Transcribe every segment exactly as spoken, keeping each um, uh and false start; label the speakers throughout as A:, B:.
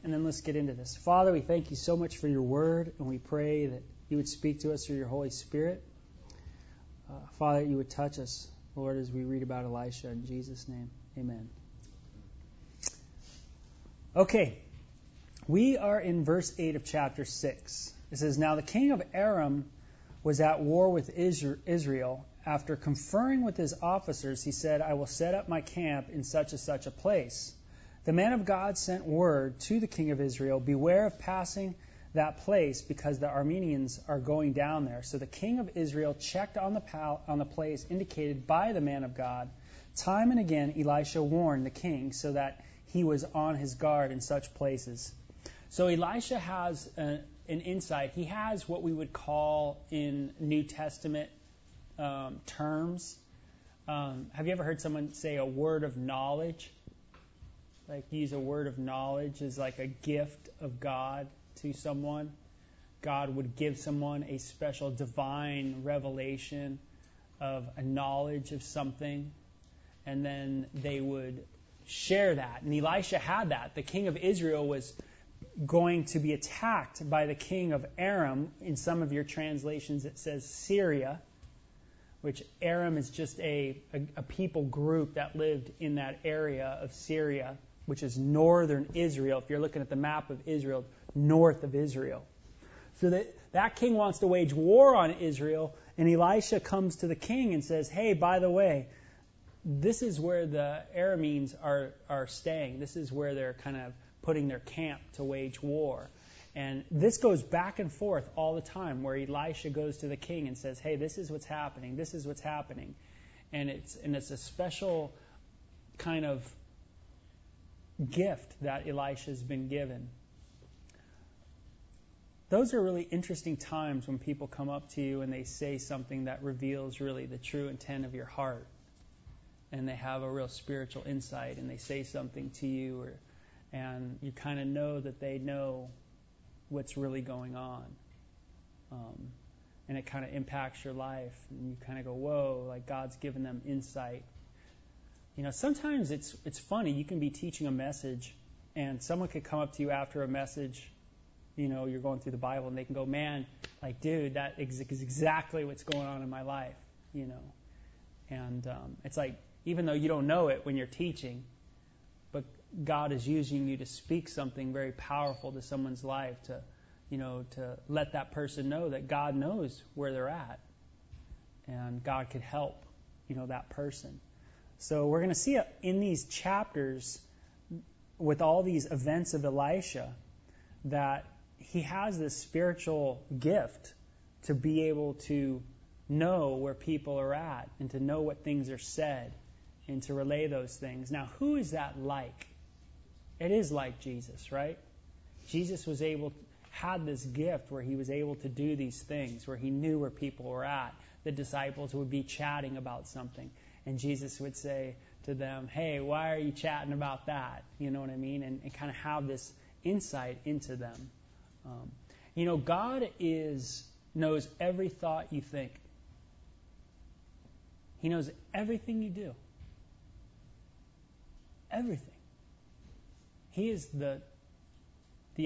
A: and then let's get into this. Father, we thank you so much for your word, and we pray that you would speak to us through your Holy Spirit. Uh, Father, you would touch us, Lord, as we read about Elisha. In Jesus' name, amen. Okay, we are in verse eight of chapter six. It says, Now the king of Aram was at war with Israel. After conferring with his officers, he said, I will set up my camp in such and such a place. The man of God sent word to the king of Israel, Beware of passing that place, because the Arameans are going down there. So the king of Israel checked on the pal- on the place indicated by the man of God. Time and again, Elisha warned the king so that he was on his guard in such places. So Elisha has a, an insight. He has what we would call in New Testament um, terms. Um, have you ever heard someone say a word of knowledge? Like use a word of knowledge as like a gift of God to someone. God would give someone a special divine revelation of a knowledge of something, and then they would share that. And Elisha had that. The king of Israel was going to be attacked by the king of Aram. In some of your translations it says Syria, which Aram is just a, a, a people group that lived in that area of Syria, which is northern Israel. If you're looking at the map of Israel, north of Israel. So that, that king wants to wage war on Israel, and Elisha comes to the king and says, hey, by the way, this is where the Arameans are, are staying. This is where they're kind of putting their camp to wage war. And this goes back and forth all the time, where Elisha goes to the king and says, hey, this is what's happening. This is what's happening. And it's and it's a special kind of gift that Elisha's been given. Those are really interesting times when people come up to you and they say something that reveals really the true intent of your heart. And they have a real spiritual insight, and they say something to you, or, and you kind of know that they know what's really going on. Um, and it kind of impacts your life. And you kind of go, whoa, like God's given them insight. You know, sometimes it's it's funny. You can be teaching a message, and someone could come up to you after a message. You know, you're going through the Bible, and they can go, man, like, dude, that is exactly what's going on in my life, you know. And um, it's like, even though you don't know it when you're teaching, but God is using you to speak something very powerful to someone's life, to, you know, to let that person know that God knows where they're at, and God could help, you know, that person. So we're going to see in these chapters, with all these events of Elisha, that he has this spiritual gift to be able to know where people are at, and to know what things are said, and to relay those things. Now, who is that like? It is like Jesus, right? Jesus was able, had this gift where he was able to do these things, where he knew where people were at. The disciples would be chatting about something, and Jesus would say to them, hey, why are you chatting about that? You know what I mean? And, and kind of have this insight into them. Um, you know, God is knows every thought you think. He knows everything you do. Everything. He is the the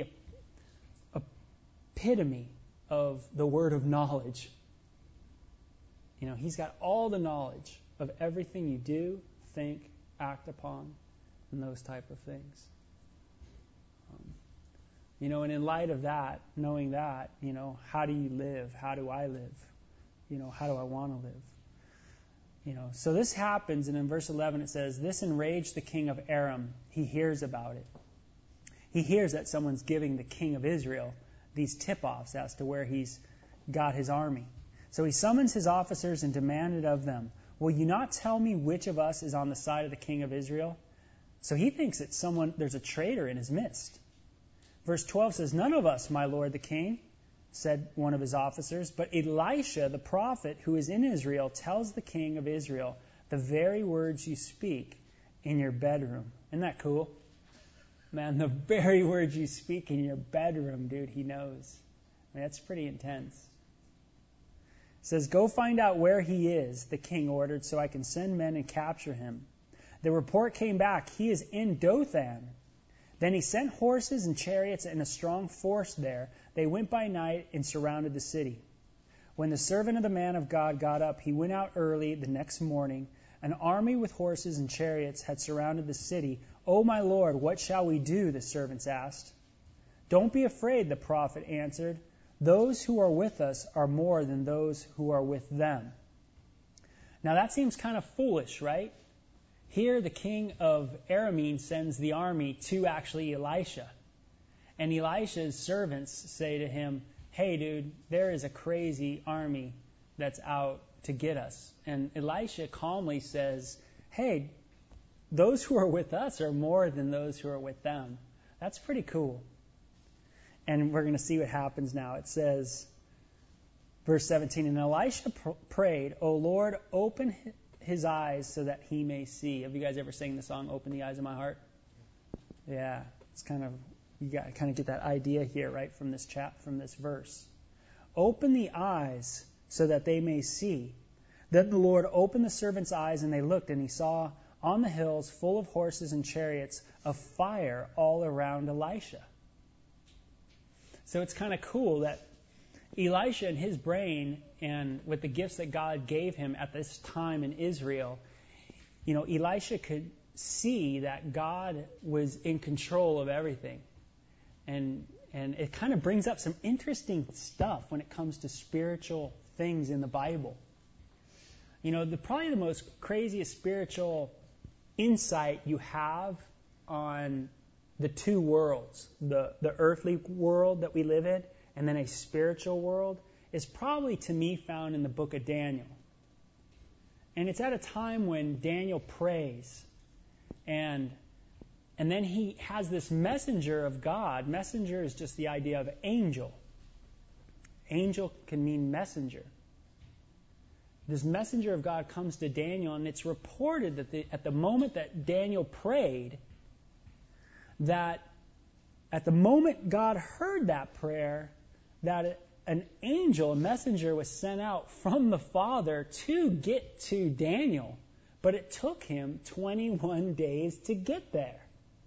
A: epitome of the word of knowledge. You know, he's got all the knowledge of everything you do, think, act upon, and those type of things. Um, you know, and in light of that, knowing that, you know, how do you live? How do I live? You know, how do I want to live? You know, so this happens, and in verse eleven it says, this enraged the king of Aram. He hears about it. He hears that someone's giving the king of Israel these tip-offs as to where he's got his army. So he summons his officers and demanded of them, will you not tell me which of us is on the side of the king of Israel? So he thinks that someone, there's a traitor in his midst. Verse twelve says, none of us, my lord the king, said one of his officers, but Elisha, the prophet who is in Israel, tells the king of Israel the very words you speak in your bedroom. Isn't that cool? Man, the very words you speak in your bedroom, dude, he knows. I mean, that's pretty intense. It says, go find out where he is, the king ordered, so I can send men and capture him. The report came back, he is in Dothan. Then he sent horses and chariots and a strong force there. They went by night and surrounded the city. When the servant of the man of God got up, he went out early the next morning. An army with horses and chariots had surrounded the city. "O my Lord, what shall we do?" the servants asked. "Don't be afraid," the prophet answered. "Those who are with us are more than those who are with them." Now that seems kind of foolish, right? Here the king of Aram sends the army to actually Elisha. And Elisha's servants say to him, "Hey, dude, there is a crazy army that's out to get us." And Elisha calmly says, "Hey, those who are with us are more than those who are with them." That's pretty cool. And we're going to see what happens now. It says, verse seventeen, "And Elisha pr- prayed, 'O Lord, open his eyes so that he may see.'" Have you guys ever sang the song, "Open the Eyes of My Heart"? Yeah, it's kind of, you got to kind of get that idea here, right, from this chap, from this verse. "Open the eyes so that they may see." Then the Lord opened the servants' eyes, and they looked, and he saw on the hills, full of horses and chariots, a fire all around Elisha. So it's kind of cool that Elisha in his brain and with the gifts that God gave him at this time in Israel, you know, Elisha could see that God was in control of everything. And and it kind of brings up some interesting stuff when it comes to spiritual things in the Bible. You know, the probably the most craziest spiritual insight you have on the two worlds, the, the earthly world that we live in and then a spiritual world, is probably to me found in the book of Daniel. And it's at a time when Daniel prays, and and then he has this messenger of God. Messenger is just the idea of angel. Angel can mean messenger. This messenger of God comes to Daniel, and it's reported that the, at the moment that Daniel prayed, that at the moment God heard that prayer, that an angel, a messenger, was sent out from the Father to get to Daniel. But it took him twenty-one days to get there.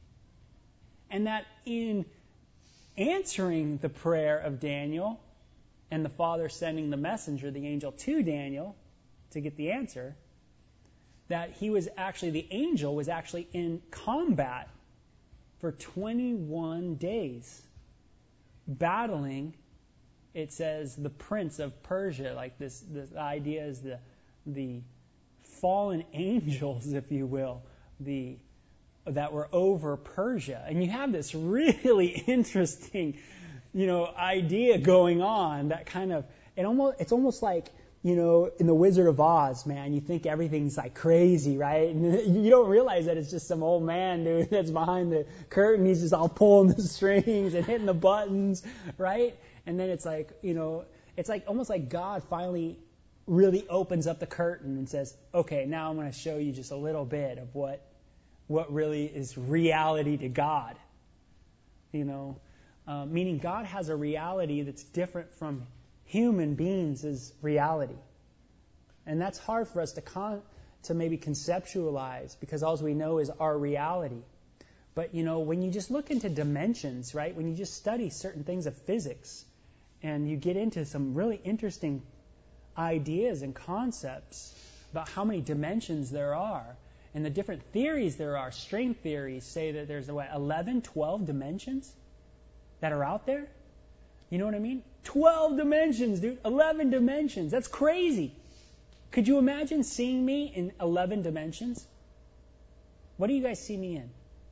A: And that in answering the prayer of Daniel, and the Father sending the messenger, the angel, to Daniel to get the answer, that he was actually, the angel was actually in combat for twenty-one days, battling, it says, the prince of Persia. Like this, this idea is the the fallen angels, if you will, the that were over Persia. And you have this really interesting, you know, idea going on that kind of, it almost, it's almost like, you know, in The Wizard of Oz, man, you think everything's like crazy, right? And you don't realize that it's just some old man, dude, that's behind the curtain. He's just all pulling the strings and hitting the buttons, right? And then it's like, you know, it's like almost like God finally really opens up the curtain and says, okay, now I'm going to show you just a little bit of what what really is reality to God. You know, uh, meaning God has a reality that's different from human beings' reality. And that's hard for us to con- to maybe conceptualize, because all we know is our reality. But, you know, when you just look into dimensions, right, when you just study certain things of physics, and you get into some really interesting ideas and concepts about how many dimensions there are, and the different theories there are. String theories say that there's, what, eleven, twelve dimensions that are out there? You know what I mean? twelve dimensions, dude. eleven dimensions. That's crazy. Could you imagine seeing me in eleven dimensions? What do you guys see me in?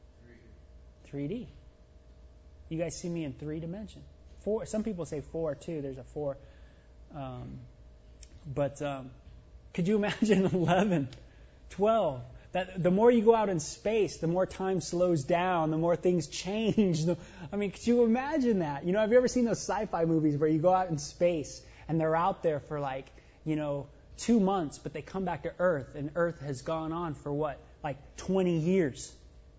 A: three D. You guys see me in three dimensions. Four. Some people say four, too. There's a four. Um, but um, could you imagine eleven, twelve? That the more you go out in space, the more time slows down, the more things change. The, I mean, could you imagine that? You know, have you ever seen those sci-fi movies where you go out in space and they're out there for like, you know, two months, but they come back to Earth, and Earth has gone on for what, like twenty years.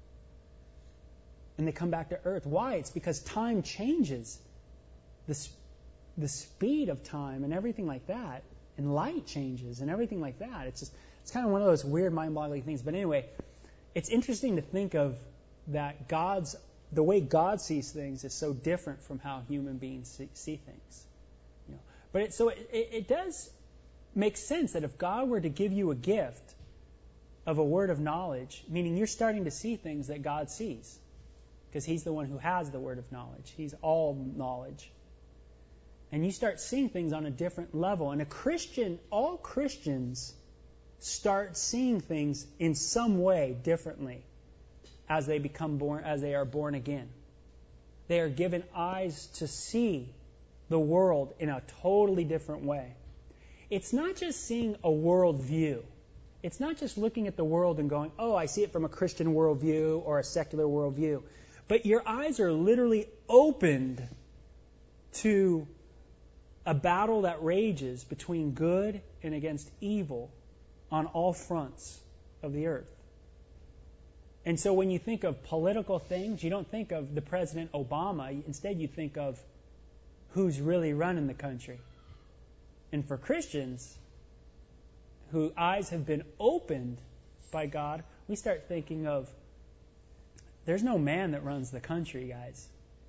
A: And they come back to Earth. Why? It's because time changes. The, the speed of time and everything like that, and light changes and everything like that. It's just, it's kind of one of those weird mind-boggling things. But anyway, it's interesting to think of that God's the way God sees things is so different from how human beings see, see things. You know, but it, so it, it, it does make sense that if God were to give you a gift of a word of knowledge, meaning you're starting to see things that God sees, because He's the one who has the word of knowledge. He's all knowledge. And you start seeing things on a different level. And a Christian, all Christians start seeing things in some way differently as they become born, as they are born again. They are given eyes to see the world in a totally different way. It's not just seeing a world view. It's not just looking at the world and going, oh, I see it from a Christian worldview or a secular worldview. But your eyes are literally opened to a battle that rages between good and against evil on all fronts of the earth. And so when you think of political things, you don't think of the President Obama. Instead, you think of who's really running the country. And for Christians whose eyes have been opened by God, we start thinking of, there's no man that runs the country, guys.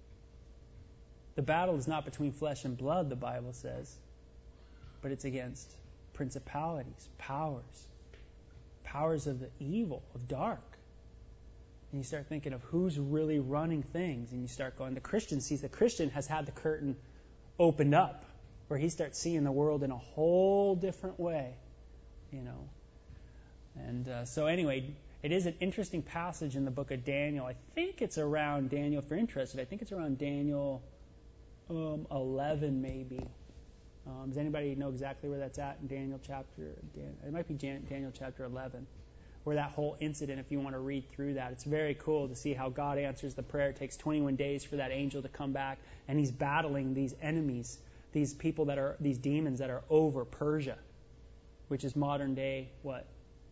A: The battle is not between flesh and blood, the Bible says, but it's against principalities, powers, powers of the evil, of dark. And you start thinking of who's really running things, and you start going, the Christian sees, the Christian has had the curtain opened up, where he starts seeing the world in a whole different way, you know. And uh, so anyway, it is an interesting passage in the book of Daniel. I think it's around Daniel, if you're interested, I think it's around Daniel um, eleven maybe. Um, does anybody know exactly where that's at in Daniel chapter? Dan, it might be Jan, Daniel chapter eleven, where that whole incident, if you want to read through that, it's very cool to see how God answers the prayer. It takes twenty-one days for that angel to come back, and he's battling these enemies, these people that are, these demons that are over Persia, which is modern day, what?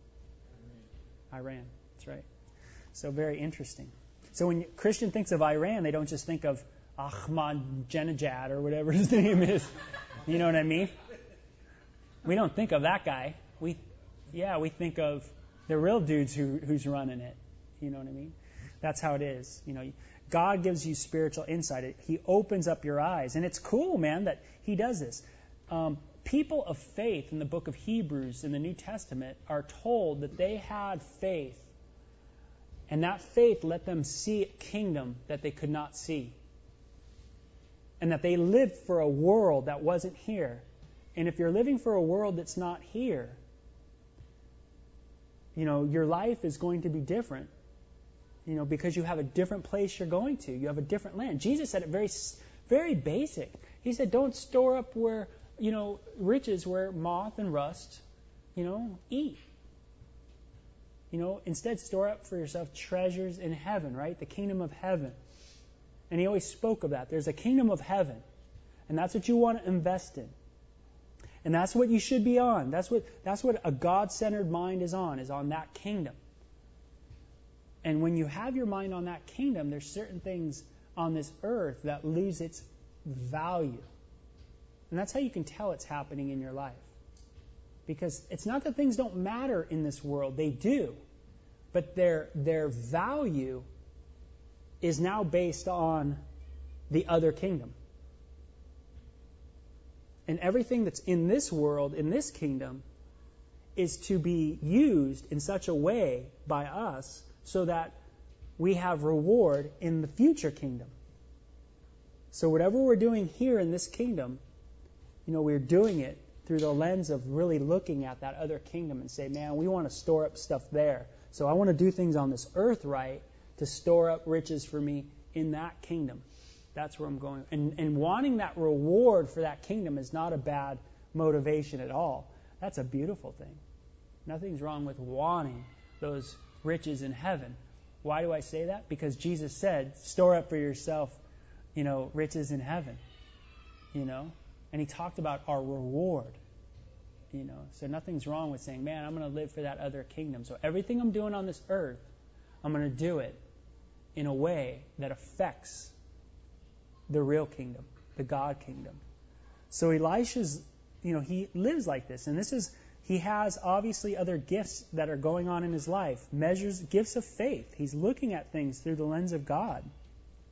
A: Iran. Iran, that's right. So very interesting. So when a Christian thinks of Iran, they don't just think of Ahmadinejad or whatever his name is. You know what I mean? We don't think of that guy. We, yeah, we think of the real dudes who, who's running it. You know what I mean? That's how it is. You know, God gives you spiritual insight. He opens up your eyes. And it's cool, man, that He does this. Um, people of faith in the book of Hebrews in the New Testament are told that they had faith. And that faith let them see a kingdom that they could not see. And that they lived for a world that wasn't here. And if you're living for a world that's not here, you know, your life is going to be different. You know, because you have a different place you're going to. You have a different land. Jesus said it very, very basic. He said, don't store up where, you know, riches where moth and rust, you know, eat. You know, instead store up for yourself treasures in heaven, right? The kingdom of heaven. And He always spoke of that. There's a kingdom of heaven. And that's what you want to invest in. And that's what you should be on. That's what that's what a God-centered mind is on, is on that kingdom. And when you have your mind on that kingdom, there's certain things on this earth that lose its value. And that's how you can tell it's happening in your life. Because it's not that things don't matter in this world. They do. But their their value is now based on the other kingdom. And everything that's in this world, in this kingdom, is to be used in such a way by us so that we have reward in the future kingdom. So whatever we're doing here in this kingdom, you know, we're doing it through the lens of really looking at that other kingdom and say, man, we want to store up stuff there. So I want to do things on this earth right to store up riches for me in that kingdom. That's where I'm going. And, and wanting that reward for that kingdom is not a bad motivation at all. That's a beautiful thing. Nothing's wrong with wanting those riches in heaven. Why do I say that? Because Jesus said, store up for yourself, you know, riches in heaven. You know? And He talked about our reward. You know? So nothing's wrong with saying, man, I'm going to live for that other kingdom. So everything I'm doing on this earth, I'm going to do it in a way that affects the real kingdom, the God kingdom. So Elisha's, you know, he lives like this. And this is, he has obviously other gifts that are going on in his life. Measures, gifts of faith. He's looking at things through the lens of God.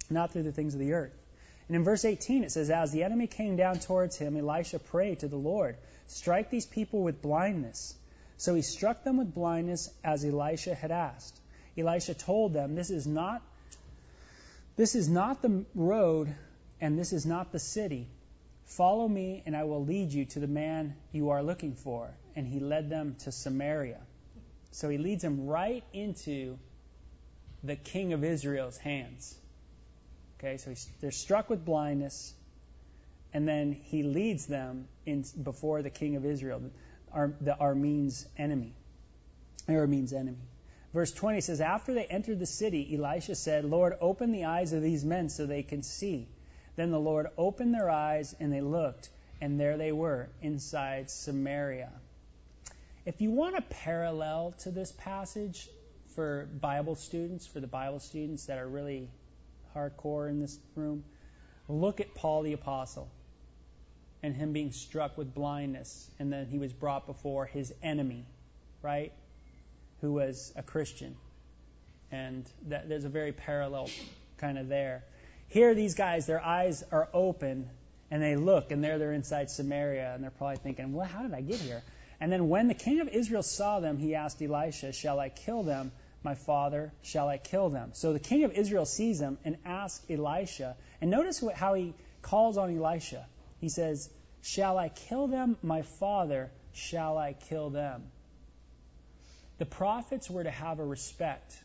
A: not through the things of the earth. And in verse eighteen it says, as the enemy came down towards him, Elisha prayed to the Lord, strike these people with blindness. So he struck them with blindness as Elisha had asked. Elisha told them, this is not, this is not the road, and this is not the city. Follow me, and I will lead you to the man you are looking for. And he led them to Samaria. So he leads them right into the king of Israel's hands. Okay, so he's, they're struck with blindness, and then he leads them in before the king of Israel, the, the Arameans' enemy. Arameans' enemy. Verse twenty says, after they entered the city, Elisha said, Lord, open the eyes of these men so they can see. Then the Lord opened their eyes, and they looked, and there they were, inside Samaria. If you want a parallel to this passage for Bible students, for the Bible students that are really hardcore in this room, look at Paul the Apostle and him being struck with blindness, and then he was brought before his enemy, right, who was a Christian. And that, there's a very parallel kind of there. Here, these guys, their eyes are open, and they look, and there they're inside Samaria, and they're probably thinking, well, how did I get here? And then when the king of Israel saw them, he asked Elisha, shall I kill them, my father? Shall I kill them? So the king of Israel sees them and asks Elisha, and notice what, how he calls on Elisha. He says, shall I kill them, my father? Shall I kill them? The prophets were to have a respect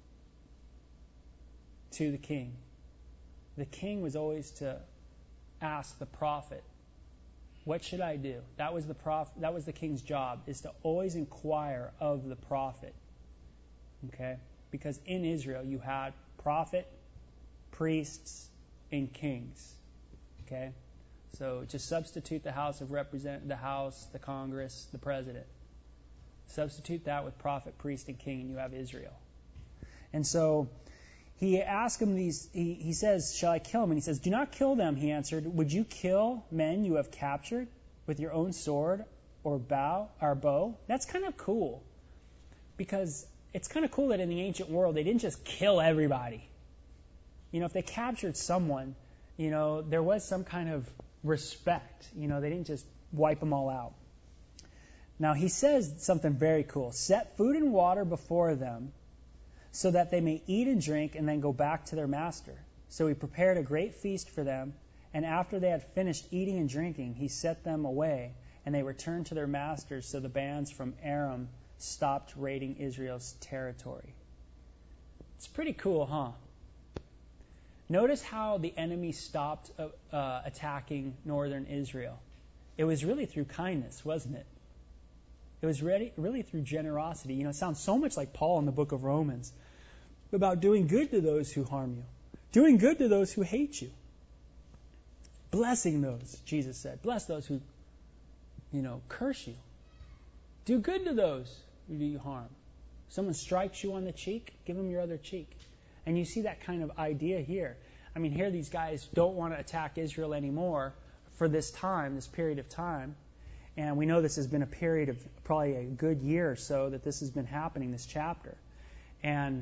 A: to the king. The king was always to ask the prophet, what should I do? That was the prof- that was the king's job, is to always inquire of the prophet. Okay? Because in Israel you had prophet, priests, and kings. Okay? So just substitute the House of Represent the House, the Congress, the president. Substitute that with prophet, priest, and king, and you have Israel. And so he asks him these, he, he says, shall I kill him? And he says, do not kill them, he answered. Would you kill men you have captured with your own sword or bow or bow? That's kind of cool. Because it's kind of cool that in the ancient world they didn't just kill everybody. You know, if they captured someone, you know, there was some kind of respect. You know, they didn't just wipe them all out. Now he says something very cool. Set food and water before them, so that they may eat and drink and then go back to their master. So he prepared a great feast for them, and after they had finished eating and drinking, he sent them away, and they returned to their masters, so the bands from Aram stopped raiding Israel's territory. It's pretty cool, huh? Notice how the enemy stopped uh, uh, attacking northern Israel. It was really through kindness, wasn't it? It was really, really through generosity. You know, it sounds so much like Paul in the book of Romans about doing good to those who harm you, doing good to those who hate you, blessing those, Jesus said. Bless those who, you know, curse you. Do good to those who do you harm. Someone strikes you on the cheek, give them your other cheek. And you see that kind of idea here. I mean, here these guys don't want to attack Israel anymore for this time, this period of time. And we know this has been a period of probably a good year or so that this has been happening, this chapter. And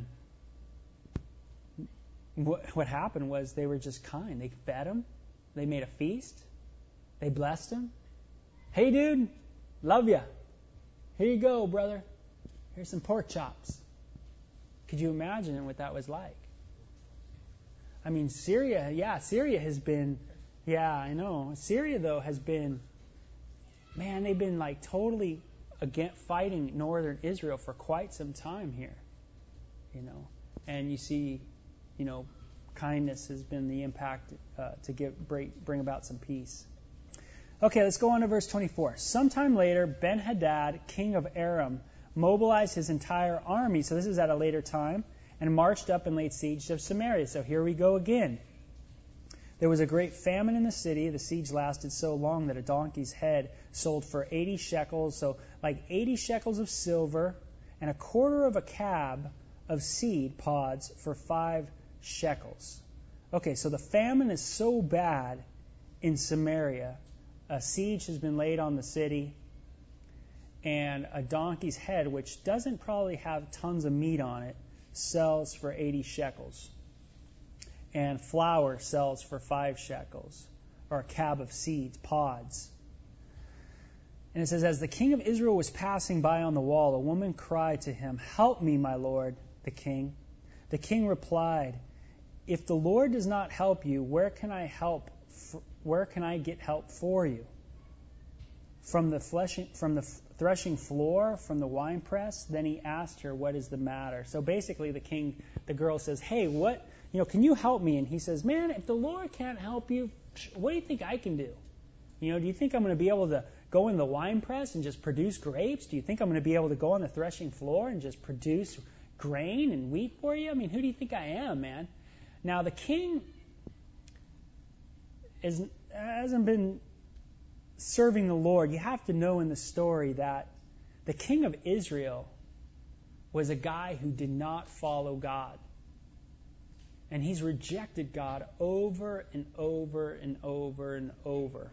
A: what, what happened was they were just kind. They fed him. They made a feast. They blessed him. Hey, dude, love ya. Here you go, brother. Here's some pork chops. Could you imagine what that was like? I mean, Syria, yeah, Syria has been, yeah, I know. Syria, though, has been, man, they've been like totally against fighting northern Israel for quite some time here, you know. And you see, you know, kindness has been the impact uh, to give, bring, bring about some peace. Okay, let's go on to verse twenty-four. Sometime later, Ben-Hadad, king of Aram, mobilized his entire army, so this is at a later time, and marched up and laid siege to Samaria. So here we go again. There was a great famine in the city. The siege lasted so long that a donkey's head sold for eighty shekels, so like eighty shekels of silver, and a quarter of a cab of seed pods for five shekels. Okay, so the famine is so bad in Samaria. A siege has been laid on the city, and a donkey's head, which doesn't probably have tons of meat on it, sells for eighty shekels. and flour sells for five shekels, or a cab of seeds, pods. And it says, as the king of Israel was passing by on the wall, a woman cried to him, help me, my lord, the king. The king replied, if the Lord does not help you, where can I help? Where can I get help for you? From the fleshing, from the threshing floor, from the winepress? Then he asked her, what is the matter? So basically the king, the girl says, hey, what, you know, can you help me? And he says, man, if the Lord can't help you, what do you think I can do? You know, do you think I'm going to be able to go in the winepress and just produce grapes? Do you think I'm going to be able to go on the threshing floor and just produce grain and wheat for you? I mean, who do you think I am, man? Now, the king is, hasn't been serving the Lord. You have to know in the story that the king of Israel was a guy who did not follow God. And he's rejected God over and over and over and over.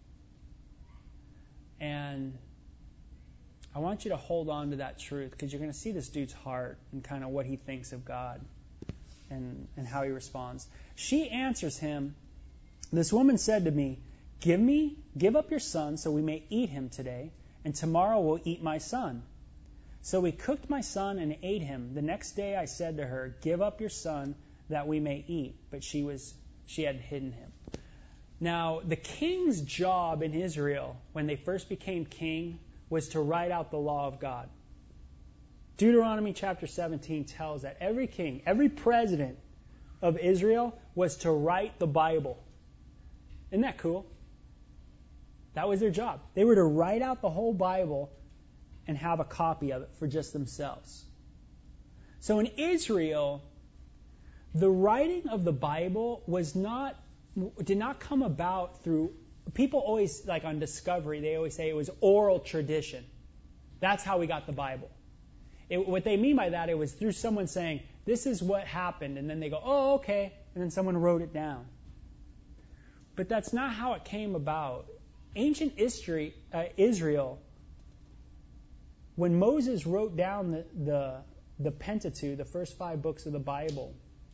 A: And I want you to hold on to that truth, because you're going to see this dude's heart and kind of what he thinks of God and, and how he responds. She answers him, this woman said to me, Give me, give up your son so we may eat him today, and tomorrow we'll eat my son. So we cooked my son and ate him. The next day I said to her, give up your son that we may eat. But she was, she had hidden him. Now, the king's job in Israel, when they first became king, was to write out the law of God. Deuteronomy chapter seventeen tells that every king, every president of Israel was to write the Bible. Isn't that cool? That was their job. They were to write out the whole Bible and have a copy of it for just themselves. So in Israel, the writing of the Bible was not, did not come about through, people always, like on Discovery, they always say it was oral tradition. That's how we got the Bible. It, what they mean by that, it was through someone saying, this is what happened, and then they go, oh, okay, and then someone wrote it down. But that's not how it came about. Ancient history, uh, Israel, when Moses wrote down the, the, the Pentateuch, the first five books of the Bible,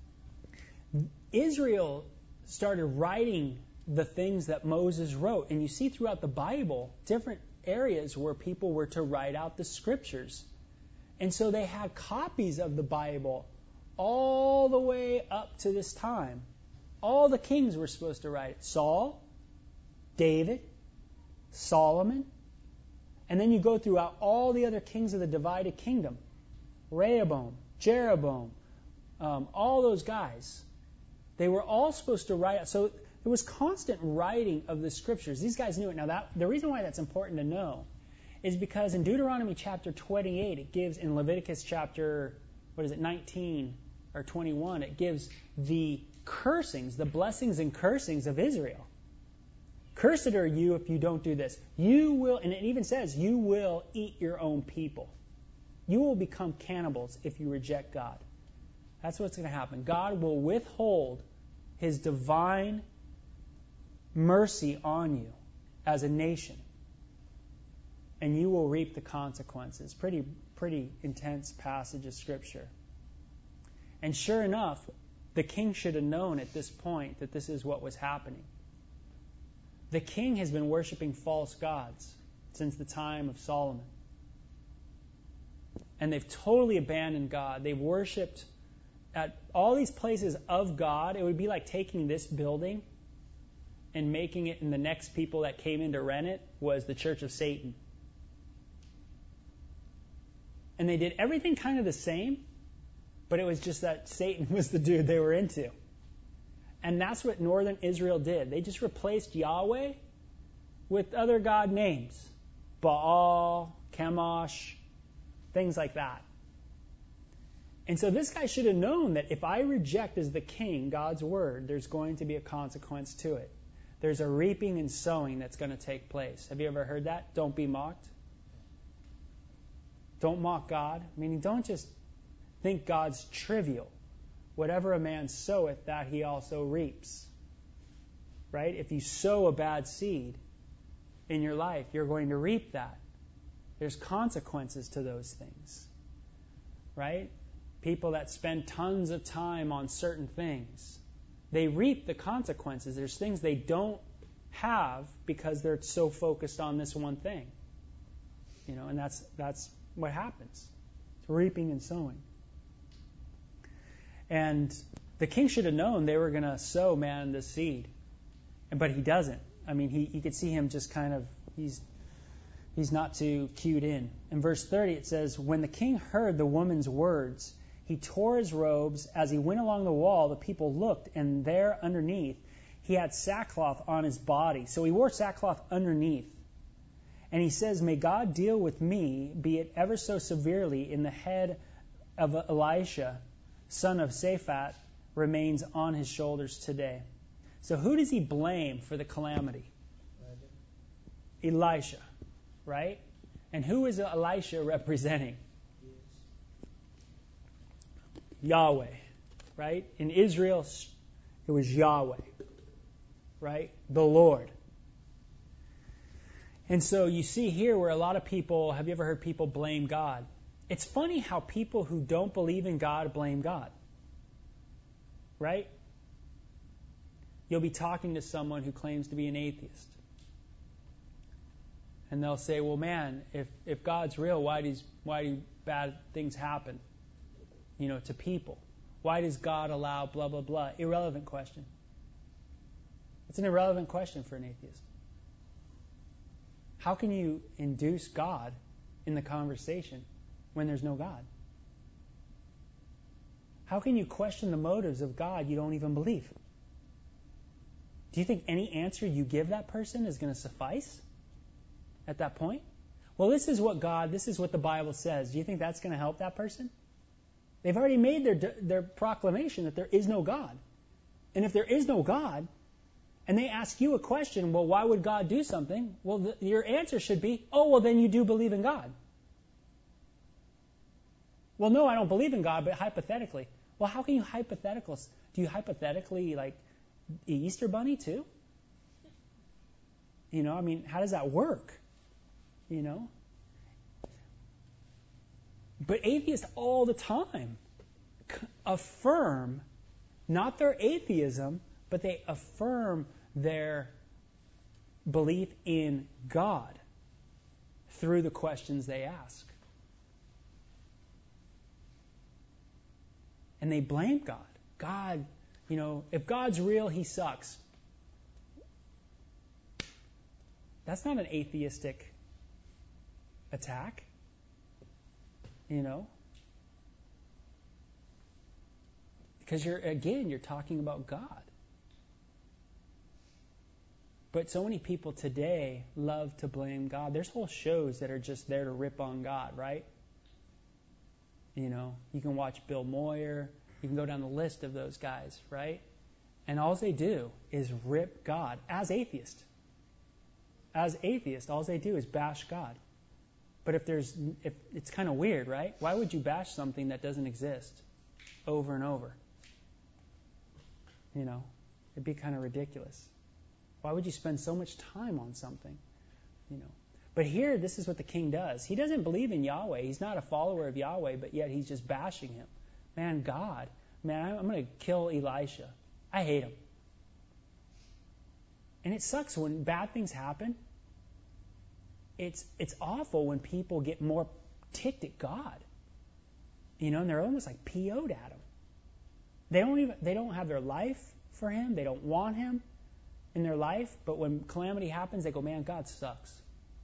A: Israel started writing the things that Moses wrote. And you see throughout the Bible different areas where people were to write out the scriptures. And so they had copies of the Bible all the way up to this time. All the kings were supposed to write it. Saul, David, Solomon, and then you go throughout all the other kings of the divided kingdom. Rehoboam, Jeroboam, um, all those guys. They were all supposed to write. So there was constant writing of the scriptures. These guys knew it. Now, that, the reason why that's important to know is because in Deuteronomy chapter twenty-eight, it gives, in Leviticus chapter, what is it, nineteen or twenty-one, it gives the cursings, the blessings and cursings of Israel. Cursed are you if you don't do this. You will, and it even says, you will eat your own people. You will become cannibals if you reject God. That's what's going to happen. God will withhold his divine mercy on you as a nation, and you will reap the consequences. Pretty, pretty intense passage of Scripture. And sure enough, the king should have known at this point that this is what was happening. The king has been worshiping false gods since the time of Solomon. And they've totally abandoned God. They've worshipped at all these places of God. It would be like taking this building and making it, and the next people that came in to rent it was the Church of Satan. And they did everything kind of the same, but it was just that Satan was the dude they were into. And that's what northern Israel did. They just replaced Yahweh with other god names. Baal, Chemosh, things like that. And so this guy should have known that if I reject as the king God's word, there's going to be a consequence to it. There's a reaping and sowing that's going to take place. Have you ever heard that? Don't be mocked. Don't mock God. Meaning don't just think God's trivial. Whatever a man soweth, that he also reaps. Right? If you sow a bad seed in your life, you're going to reap that. There's consequences to those things. Right? People that spend tons of time on certain things, they reap the consequences. There's things they don't have because they're so focused on this one thing. You know, and that's that's what happens. It's reaping and sowing. And the king should have known they were going to sow, man, the seed. But he doesn't. I mean, he, you could see him just kind of, he's he's not too cued in. In verse thirty, it says, when the king heard the woman's words, he tore his robes. As he went along the wall, the people looked, and there underneath, he had sackcloth on his body. So he wore sackcloth underneath. And he says, may God deal with me, be it ever so severely, in the head of Elisha, son of Shaphat, remains on his shoulders today. So who does he blame for the calamity? Elisha, right? And who is Elisha representing? Yahweh, right? In Israel, it was Yahweh, right? The Lord. And so you see here where a lot of people, have you ever heard people blame God? It's funny how people who don't believe in God blame God, right? You'll be talking to someone who claims to be an atheist. And they'll say, well, man, if, if God's real, why does why do bad things happen, you know, to people? Why does God allow blah, blah, blah? Irrelevant question. It's an irrelevant question for an atheist. How can you induce God in the conversation when there's no God? How can you question the motives of God you don't even believe? Do you think any answer you give that person is going to suffice at that point? Well, this is what God, this is what the Bible says. Do you think that's going to help that person? They've already made their their proclamation that there is no God. And if there is no God, and they ask you a question, well, why would God do something? Well, the, your answer should be, oh, well, then you do believe in God. Well, no, I don't believe in God, but hypothetically. Well, how can you hypothetical? Do you hypothetically, like, the Easter Bunny too? You know, I mean, how does that work? You know? But atheists all the time affirm not their atheism, but they affirm their belief in God through the questions they ask. And they blame God. God, you know, if God's real, he sucks. That's not an atheistic attack. You know? Because you're, again, you're talking about God. But so many people today love to blame God. There's whole shows that are just there to rip on God, right? You know, you can watch Bill Moyer. You can go down the list of those guys, right? And all they do is rip God as atheists. As atheists, all they do is bash God. But if there's, if it's kind of weird, right? Why would you bash something that doesn't exist over and over? You know, it'd be kind of ridiculous. Why would you spend so much time on something? You know. But here, this is what the king does. He doesn't believe in Yahweh. He's not a follower of Yahweh, but yet he's just bashing him. Man, God, man, I'm going to kill Elisha. I hate him. And it sucks when bad things happen. It's it's awful when people get more ticked at God. You know, and they're almost like P O'd at him. They don't even they don't have their life for him. They don't want him in their life. But when calamity happens, they go, man, God sucks.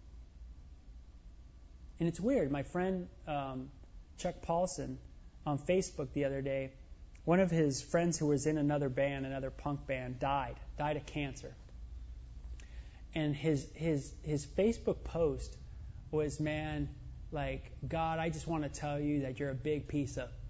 A: And it's weird. My friend um, Chuck Paulson on Facebook the other day, one of his friends who was in another band, another punk band, died, died of cancer. And his his his Facebook post was, man, like, God, I just want to tell you that you're a big piece of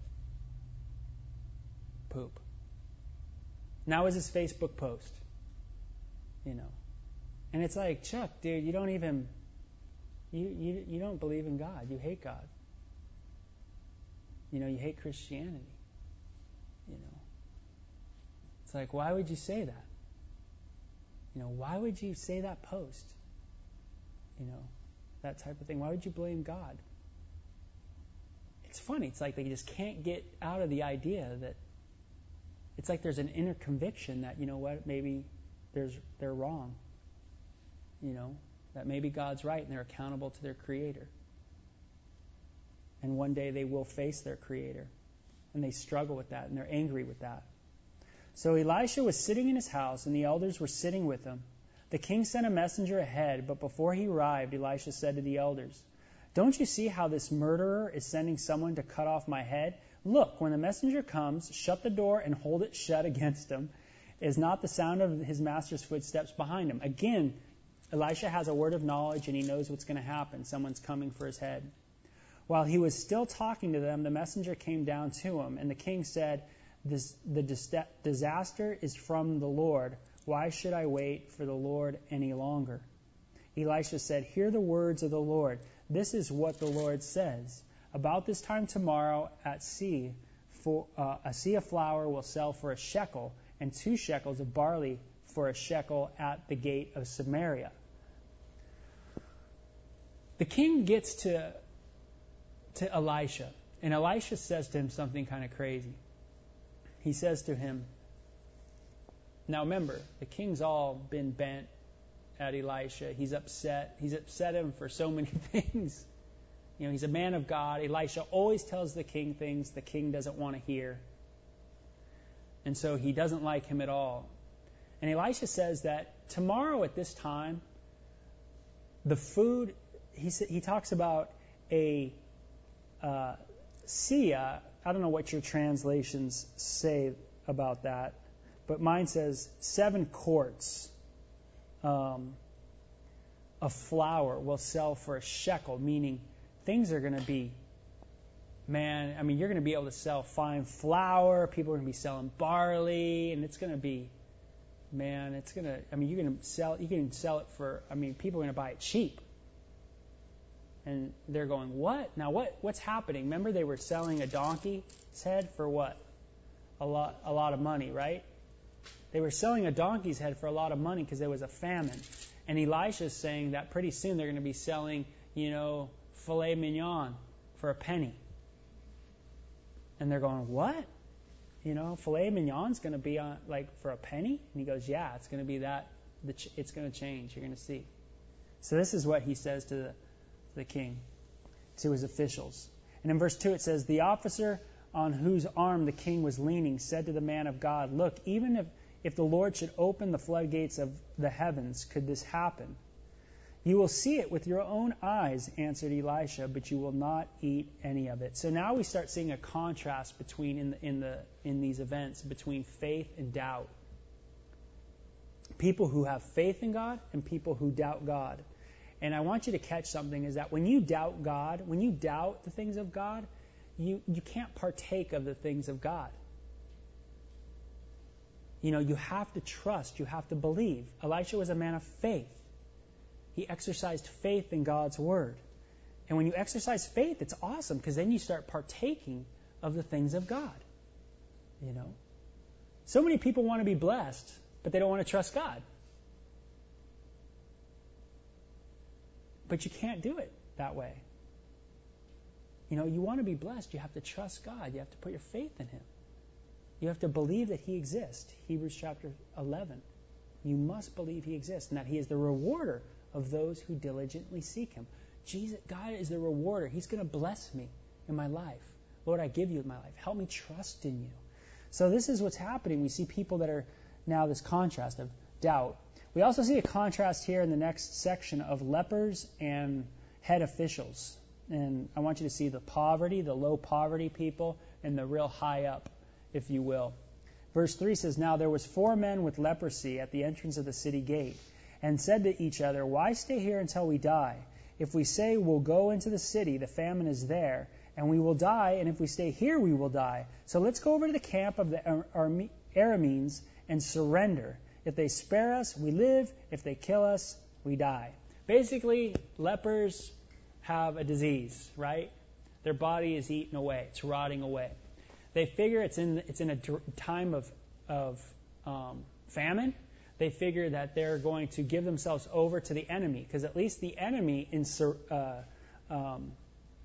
A: poop. And that was his Facebook post. You know. And it's like, Chuck, dude, you don't even you you you don't believe in God. You hate God. You know, you hate Christianity. You know. It's like, why would you say that? You know, why would you say that post? You know, that type of thing. Why would you blame God? It's funny. It's like they just can't get out of the idea that it's like there's an inner conviction that, you know what, maybe there's they're wrong. You know, that maybe God's right and they're accountable to their Creator. And one day they will face their Creator. And they struggle with that and they're angry with that. So Elisha was sitting in his house and the elders were sitting with him. The king sent a messenger ahead, but before he arrived, Elisha said to the elders, "Don't you see how this murderer is sending someone to cut off my head? Look, when the messenger comes, shut the door and hold it shut against him. Is not the sound of his master's footsteps behind him?" Again, Elisha has a word of knowledge and he knows what's going to happen. Someone's coming for his head. While he was still talking to them, the messenger came down to him, and the king said, This, the dis- disaster is from the Lord. Why should I wait for the Lord any longer? Elisha said, "Hear the words of the Lord. This is what the Lord says. About this time tomorrow at sea, for, uh, a sea of flour will sell for a shekel, and two shekels of barley for a shekel at the gate of Samaria." The king gets to, to Elisha, and Elisha says to him something kind of crazy. He says to him, now remember, the king's all been bent at Elisha. He's upset. He's upset him for so many things. You know, he's a man of God. Elisha always tells the king things the king doesn't want to hear. And so he doesn't like him at all. And Elisha says that tomorrow at this time, the food, he, he talks about a uh, sia. I don't know what your translations say about that, but mine says seven quarts um, of flour will sell for a shekel, meaning things are going to be, man, I mean, you're going to be able to sell fine flour, people are going to be selling barley, and it's going to be, man, it's going to, I mean, you're going to sell, you can sell it for, I mean, people are going to buy it cheap. And they're going, what? Now, what? What's happening? Remember, they were selling a donkey's head for what? A lot, a lot of money, right? They were selling a donkey's head for a lot of money because there was a famine. And Elisha's saying that pretty soon they're going to be selling, you know, filet mignon for a penny. And they're going, what? You know, filet mignon's going to be on like for a penny? And he goes, yeah, it's going to be that. It's going to change. You're going to see. So this is what he says to the the king, to his officials. And in verse two it says, the officer on whose arm the king was leaning said to the man of God, look, even if, if the Lord should open the floodgates of the heavens, could this happen? You will see it with your own eyes, answered Elisha, but you will not eat any of it. So now we start seeing a contrast between in the, in the in these events between faith and doubt. People who have faith in God and people who doubt God. And I want you to catch something is that when you doubt God, when you doubt the things of God, you, you can't partake of the things of God. You know, you have to trust, you have to believe. Elisha was a man of faith. He exercised faith in God's word. And when you exercise faith, it's awesome because then you start partaking of the things of God. You know, so many people want to be blessed, but they don't want to trust God. But you can't do it that way. You know, you want to be blessed, you have to trust God. You have to put your faith in Him. You have to believe that He exists. Hebrews chapter eleven. You must believe He exists and that He is the rewarder of those who diligently seek Him. Jesus, God is the rewarder. He's going to bless me in my life. Lord, I give you my life. Help me trust in you. So this is what's happening. We see people that are now this contrast of doubt. We also see a contrast here in the next section of lepers and head officials. And I want you to see the poverty, the low poverty people, and the real high up, if you will. Verse three says, now there was four men with leprosy at the entrance of the city gate, and said to each other, why stay here until we die? If we say we'll go into the city, the famine is there, and we will die, and if we stay here, we will die. So let's go over to the camp of the Arameans and surrender. If they spare us, we live. If they kill us, we die. Basically, lepers have a disease, right? Their body is eaten away. It's rotting away. They figure it's in it's in a time of of um, famine. They figure that they're going to give themselves over to the enemy, because at least the enemy in uh, um,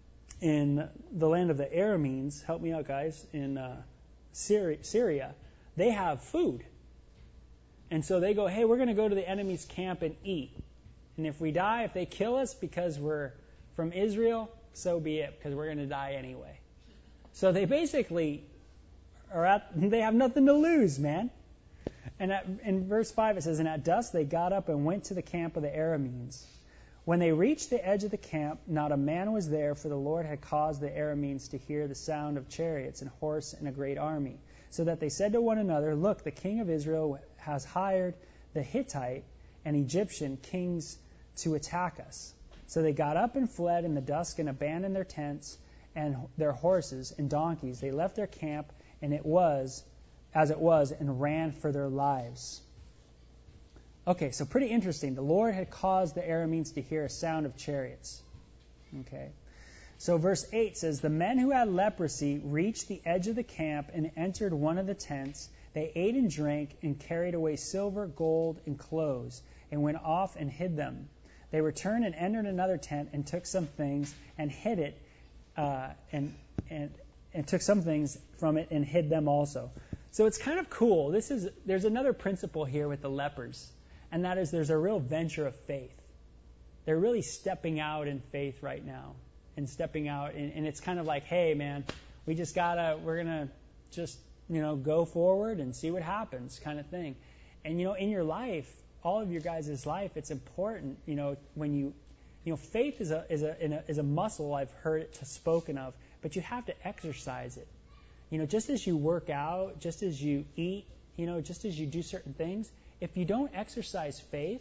A: in the land of the Arameans, help me out, guys, in uh, Syria, Syria, they have food. And so they go, hey, we're going to go to the enemy's camp and eat. And if we die, if they kill us because we're from Israel, so be it, because we're going to die anyway. So they basically are at, they have nothing to lose, man. And at, in verse five it says, and at dusk they got up and went to the camp of the Arameans. When they reached the edge of the camp, not a man was there, for the Lord had caused the Arameans to hear the sound of chariots and horse and a great army. So that they said to one another, look, the king of Israel has hired the Hittite and Egyptian kings to attack us. So they got up and fled in the dusk and abandoned their tents and their horses and donkeys. They left their camp, and it was as it was, and ran for their lives. Okay, so pretty interesting. The Lord had caused the Arameans to hear a sound of chariots. Okay. So verse eight says, the men who had leprosy reached the edge of the camp and entered one of the tents. They ate and drank and carried away silver, gold, and clothes, and went off and hid them. They returned and entered another tent and took some things and hid it, uh, and, and, and took some things from it and hid them also. So it's kind of cool. This is there's another principle here with the lepers, and that is there's a real venture of faith. They're really stepping out in faith right now, and stepping out, and, and it's kind of like, hey, man, we just gotta, we're gonna just, you know, go forward and see what happens, kind of thing. And you know, in your life, all of your guys' life, it's important, you know, when you, you know, faith is a is a is a muscle. I've heard it spoken of, but you have to exercise it. You know, just as you work out, just as you eat, you know, just as you do certain things, if you don't exercise faith,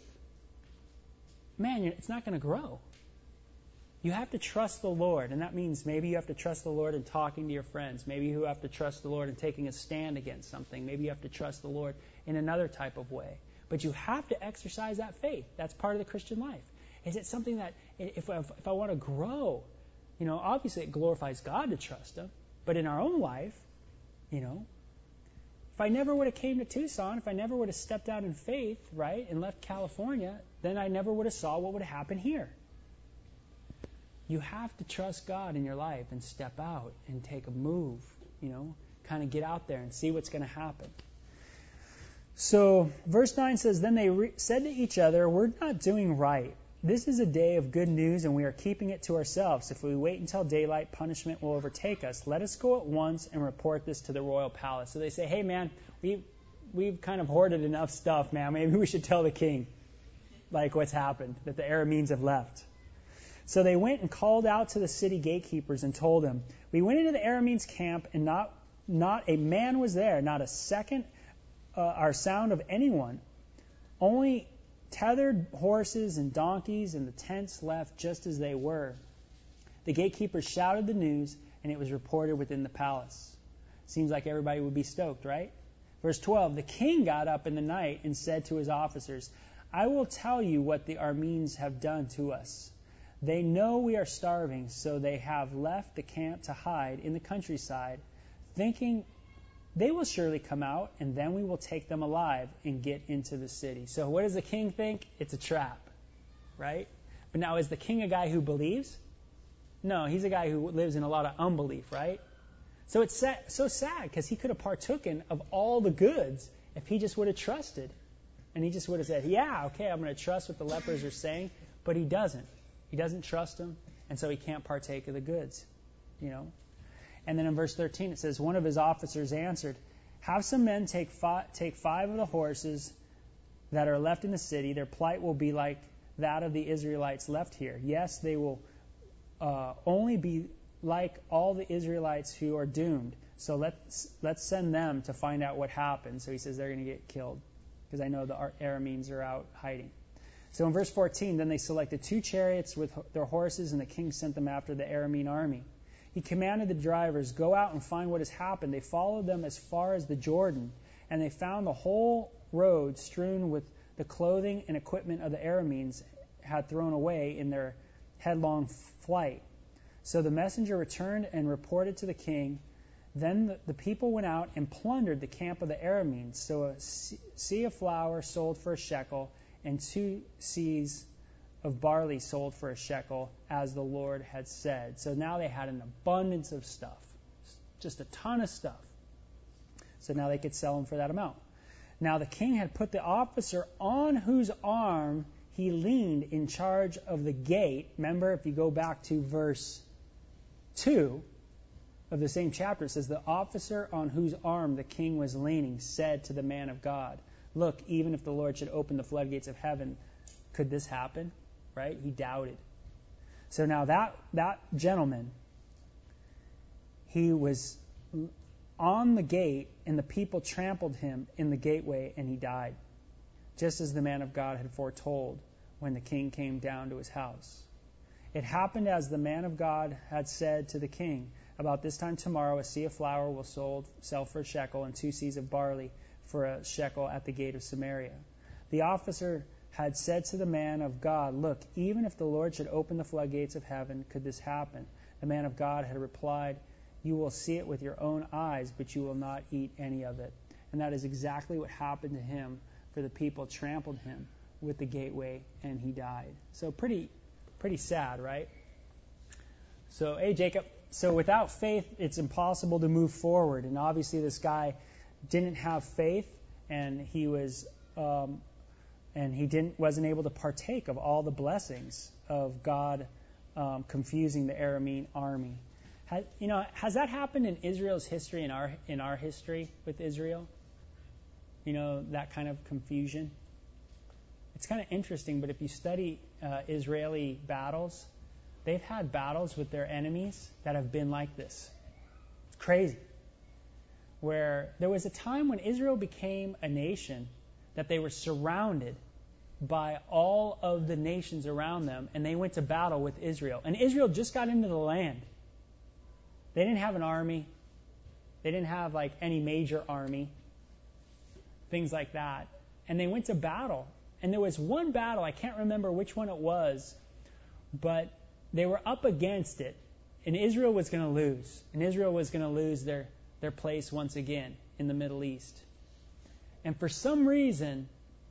A: man, it's not going to grow. You have to trust the Lord, and that means maybe you have to trust the Lord in talking to your friends. Maybe you have to trust the Lord in taking a stand against something. Maybe you have to trust the Lord in another type of way. But you have to exercise that faith. That's part of the Christian life. Is it something that if, if, if I want to grow, you know, obviously it glorifies God to trust Him. But in our own life, you know, if I never would have came to Tucson, if I never would have stepped out in faith, right, and left California, then I never would have saw what would have happened here. You have to trust God in your life and step out and take a move, you know, kind of get out there and see what's going to happen. So verse nine says, then they re- said to each other, we're not doing right. This is a day of good news, and we are keeping it to ourselves. If we wait until daylight, punishment will overtake us. Let us go at once and report this to the royal palace. So they say, hey, man, we, we've kind of hoarded enough stuff, man. Maybe we should tell the king, like, what's happened, that the Arameans have left. So they went and called out to the city gatekeepers and told them, we went into the Arameans' camp, and not, not a man was there, not a second uh, or sound of anyone. Only tethered horses and donkeys and the tents left just as they were. The gatekeepers shouted the news, and it was reported within the palace. Seems like everybody would be stoked, right? Verse twelve, the king got up in the night and said to his officers, I will tell you what the Arameans have done to us. They know we are starving, so they have left the camp to hide in the countryside, thinking they will surely come out, and then we will take them alive and get into the city. So what does the king think? It's a trap, right? But now, is the king a guy who believes? No, he's a guy who lives in a lot of unbelief, right? So it's sad, so sad, because he could have partaken of all the goods if he just would have trusted. And he just would have said, yeah, okay, I'm going to trust what the lepers are saying. But he doesn't. He doesn't trust them, and so he can't partake of the goods, you know. And then in verse thirteen it says, one of his officers answered, have some men take five, take five of the horses that are left in the city. Their plight will be like that of the Israelites left here. Yes, they will uh, only be like all the Israelites who are doomed. So let's, let's send them to find out what happened. So he says they're going to get killed, because I know the Arameans are out hiding. So in verse fourteen, then they selected two chariots with their horses, and the king sent them after the Aramean army. He commanded the drivers, go out and find what has happened. They followed them as far as the Jordan, and they found the whole road strewn with the clothing and equipment of the Arameans had thrown away in their headlong flight. So the messenger returned and reported to the king. Then the, the people went out and plundered the camp of the Arameans. So a sea of flour sold for a shekel, and two seahs of barley sold for a shekel, as the Lord had said. So now they had an abundance of stuff, just a ton of stuff. So now they could sell him for that amount. Now the king had put the officer on whose arm he leaned in charge of the gate. Remember, if you go back to verse two of the same chapter, it says, the officer on whose arm the king was leaning said to the man of God, look, even if the Lord should open the floodgates of heaven, could this happen? Right? He doubted. So now that, that gentleman, he was on the gate, and the people trampled him in the gateway, and he died, just as the man of God had foretold when the king came down to his house. It happened as the man of God had said to the king, about this time tomorrow a seah of flour will sold, sell for a shekel, and two seahs of barley for a shekel at the gate of Samaria. The officer had said to the man of God, look, even if the Lord should open the floodgates of heaven, could this happen? The man of God had replied, you will see it with your own eyes, but you will not eat any of it. And that is exactly what happened to him, for the people trampled him with the gateway, and he died. So pretty, pretty sad, right? So, hey, Jacob, so without faith, it's impossible to move forward. And obviously this guy didn't have faith, and he was, um, and he didn't wasn't able to partake of all the blessings of God um, confusing the Aramean army. Has, you know, has that happened in Israel's history, in our in our history with Israel? You know, that kind of confusion. It's kind of interesting, but if you study uh, Israeli battles, they've had battles with their enemies that have been like this. It's crazy. Where there was a time when Israel became a nation that they were surrounded by all of the nations around them, and they went to battle with Israel. And Israel just got into the land. They didn't have an army. They didn't have like any major army. Things like that. And they went to battle. And there was one battle, I can't remember which one it was, but they were up against it. And Israel was going to lose. And Israel was going to lose their, their place once again in the Middle East. And for some reason,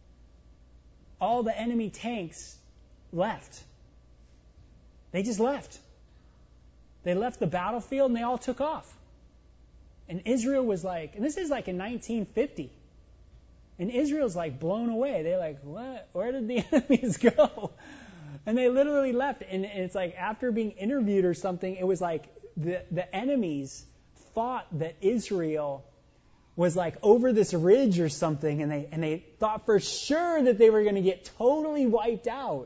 A: all the enemy tanks left. They just left. They left the battlefield and they all took off. And Israel was like, and this is like in nineteen fifty. And Israel's like blown away. They're like, what? Where did the enemies go? And they literally left. And it's like after being interviewed or something, it was like the, the enemies thought that Israel was like over this ridge or something. And they, and they thought for sure that they were going to get totally wiped out.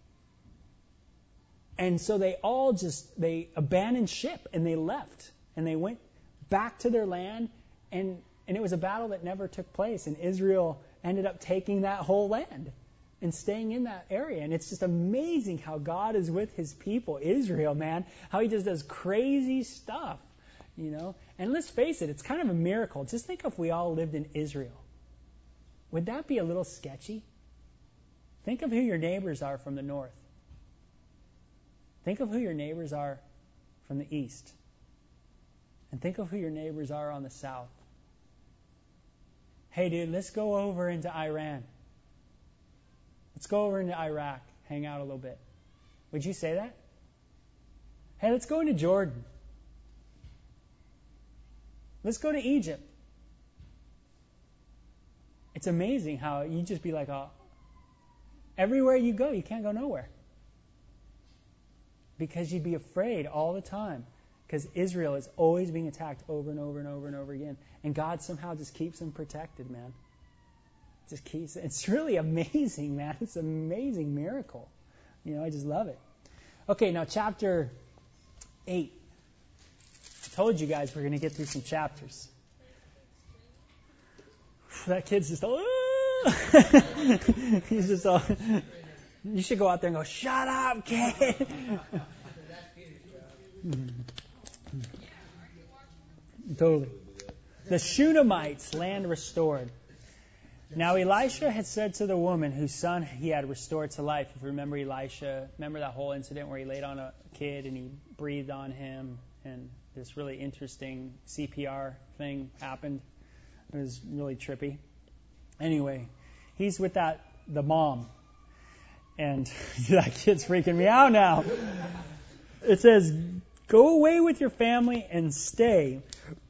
A: And so they all just, they abandoned ship and they left. And they went back to their land. And, and it was a battle that never took place. And Israel ended up taking that whole land and staying in that area. And it's just amazing how God is with his people, Israel, man. How he just does crazy stuff, you know. And let's face it, it's kind of a miracle. Just think if we all lived in Israel. Would that be a little sketchy? Think of who your neighbors are from the north. Think of who your neighbors are from the east. And think of who your neighbors are on the south. Hey, dude, let's go over into Iran. Let's go over into Iraq, hang out a little bit. Would you say that? Hey, let's go into Jordan. Let's go to Egypt. It's amazing how you just be like, oh, everywhere you go, you can't go nowhere. Because you'd be afraid all the time. Because Israel is always being attacked over and over and over and over again. And God somehow just keeps them protected, man. Just keeps it. It's really amazing, man. It's an amazing miracle. You know, I just love it. Okay, now chapter eight. I told you guys we're going to get through some chapters. That kid's just all, he's just all, you should go out there and go, shut up, kid. Totally. The Shunammite, land restored. Now Elisha had said to the woman whose son he had restored to life. If you remember Elisha, remember that whole incident where he laid on a kid and he breathed on him and this really interesting C P R thing happened. It was really trippy. Anyway, he's with that the mom. And that kid's freaking me out now. It says, go away with your family and stay,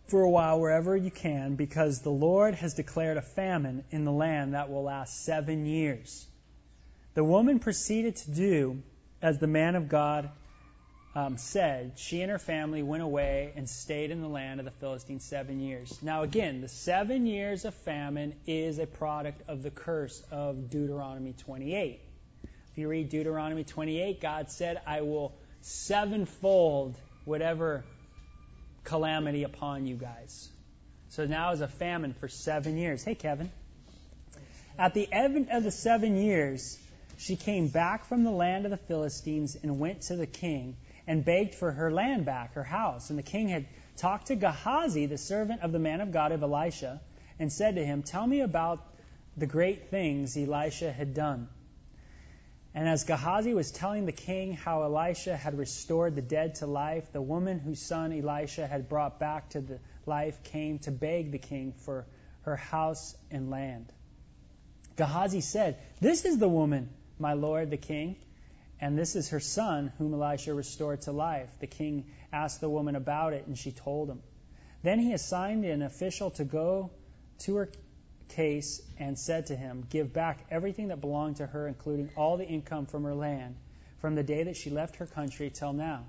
A: for a while wherever you can, because the Lord has declared a famine in the land that will last seven years. The woman proceeded to do as the man of God um, said. She and her family went away and stayed in the land of the Philistines seven years. Now again, the seven years of famine is a product of the curse of Deuteronomy twenty-eight. If you read Deuteronomy twenty-eight, God said, I will sevenfold whatever calamity upon you guys. So now is a famine for seven years. Hey, Kevin. At the end of the seven years, she came back from the land of the Philistines and went to the king and begged for her land back, her house. And the king had talked to Gehazi, the servant of the man of God of Elisha, and said to him, tell me about the great things Elisha had done. And as Gehazi was telling the king how Elisha had restored the dead to life, the woman whose son Elisha had brought back to the life came to beg the king for her house and land. Gehazi said, this is the woman, my lord the king, and this is her son whom Elisha restored to life. The king asked the woman about it, and she told him. Then he assigned an official to go to her case and said to him, give back everything that belonged to her, including all the income from her land, from the day that she left her country till now.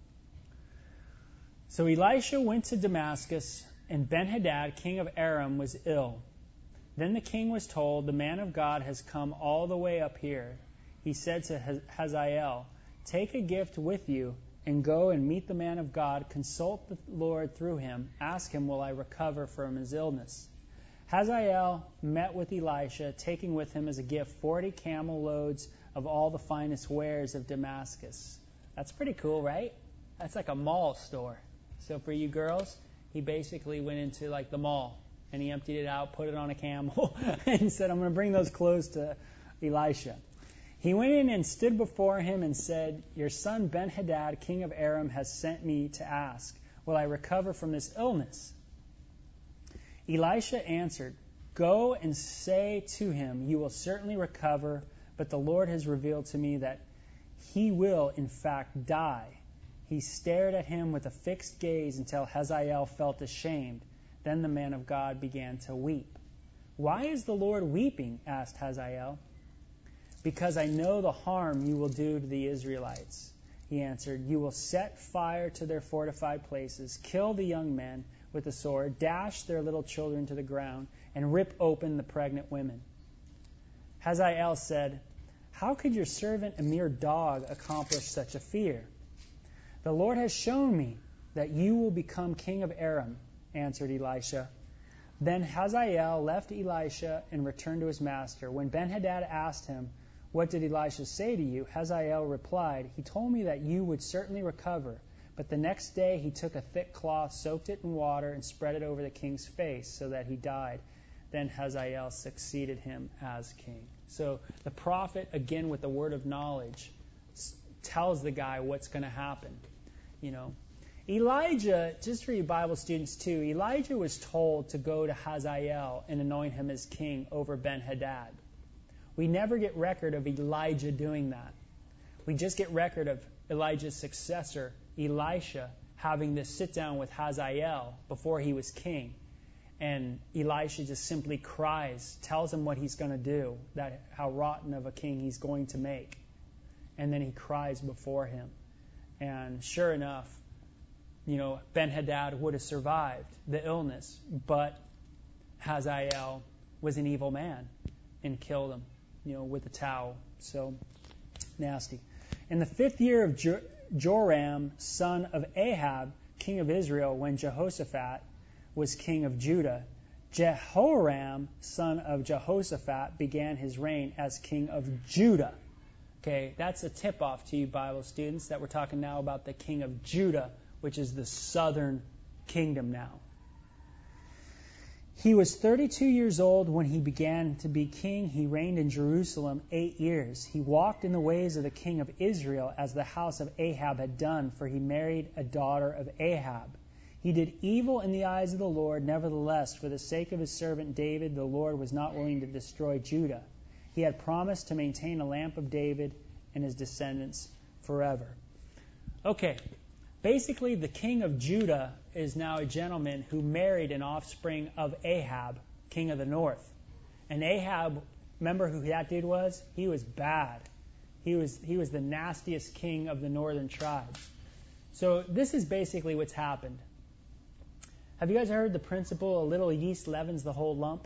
A: So Elisha went to Damascus, and Ben-Hadad, king of Aram, was ill. Then the king was told, the man of God has come all the way up here. He said to Hazael, take a gift with you and go and meet the man of God. Consult the Lord through him. Ask him, will I recover from his illness? Hazael met with Elisha, taking with him as a gift forty camel loads of all the finest wares of Damascus. That's pretty cool, right? That's like a mall store. So for you girls, he basically went into like the mall and he emptied it out, put it on a camel, and said, I'm going to bring those clothes to Elisha. He went in and stood before him and said, your son Ben-Hadad, king of Aram, has sent me to ask, will I recover from this illness? Elisha answered, go and say to him, you will certainly recover, but the Lord has revealed to me that he will, in fact, die. He stared at him with a fixed gaze until Hazael felt ashamed. Then the man of God began to weep. Why is the Lord weeping? Asked Hazael. Because I know the harm you will do to the Israelites. He answered, you will set fire to their fortified places, kill the young men with the sword, dash their little children to the ground, and rip open the pregnant women. Hazael said, how could your servant, a mere dog, accomplish such a fear? The Lord has shown me that you will become king of Aram, answered Elisha. Then Hazael left Elisha and returned to his master. When Ben-Hadad asked him, what did Elisha say to you? Hazael replied, he told me that you would certainly recover. But the next day he took a thick cloth, soaked it in water, and spread it over the king's face so that he died. Then Hazael succeeded him as king. So the prophet, again with the word of knowledge, tells the guy what's going to happen. You know, Elijah, just for you Bible students too, Elijah was told to go to Hazael and anoint him as king over Ben-Hadad. We never get record of Elijah doing that. We just get record of Elijah's successor, Elisha, having this sit down with Hazael before he was king. And Elisha just simply cries, tells him what he's going to do, that how rotten of a king he's going to make. And then he cries before him. And sure enough, you know, Ben-Hadad would have survived the illness, but Hazael was an evil man and killed him, you know, with a towel. So nasty. In the fifth year of jo- Joram, son of Ahab, king of Israel, when Jehoshaphat was king of Judah, Jehoram, son of Jehoshaphat, began his reign as king of Judah. Okay, that's a tip-off to you Bible students that we're talking now about the king of Judah, which is the southern kingdom now. He was thirty-two years old when he began to be king. He reigned in Jerusalem eight years. He walked in the ways of the king of Israel as the house of Ahab had done, for he married a daughter of Ahab. He did evil in the eyes of the Lord. Nevertheless, for the sake of his servant David, the Lord was not willing to destroy Judah. He had promised to maintain a lamp of David and his descendants forever. Okay, basically the king of Judah is now a gentleman who married an offspring of Ahab, king of the north. And Ahab, remember who that dude was? He was bad. He was he was the nastiest king of the northern tribes. So this is basically what's happened. Have you guys heard the principle, a little yeast leavens the whole lump?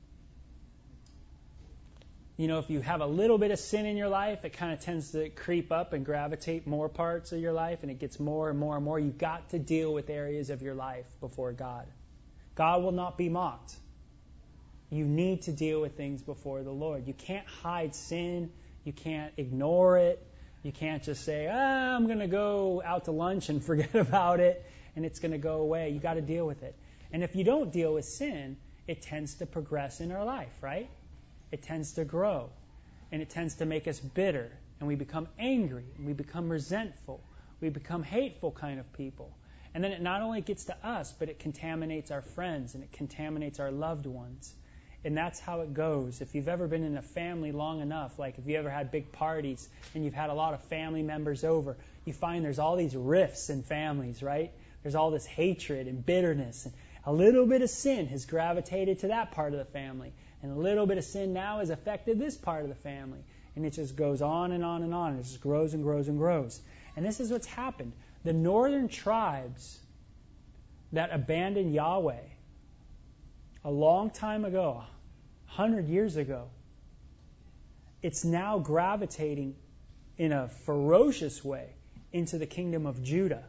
A: You know, if you have a little bit of sin in your life, it kind of tends to creep up and gravitate more parts of your life, and it gets more and more and more. You've got to deal with areas of your life before God. God will not be mocked. You need to deal with things before the Lord. You can't hide sin. You can't ignore it. You can't just say, ah, I'm going to go out to lunch and forget about it, and it's going to go away. You got to deal with it. And if you don't deal with sin, it tends to progress in our life, right? It tends to grow, and it tends to make us bitter, and we become angry, and we become resentful, we become hateful kind of people. And then it not only gets to us, but it contaminates our friends, and it contaminates our loved ones. And that's how it goes. If you've ever been in a family long enough, like if you ever had big parties and you've had a lot of family members over, you find there's all these rifts in families, right? There's all this hatred and bitterness. And a little bit of sin has gravitated to that part of the family. And a little bit of sin now has affected this part of the family. And it just goes on and on and on. It just grows and grows and grows. And this is what's happened. The northern tribes that abandoned Yahweh a long time ago, a hundred years ago, it's now gravitating in a ferocious way into the kingdom of Judah.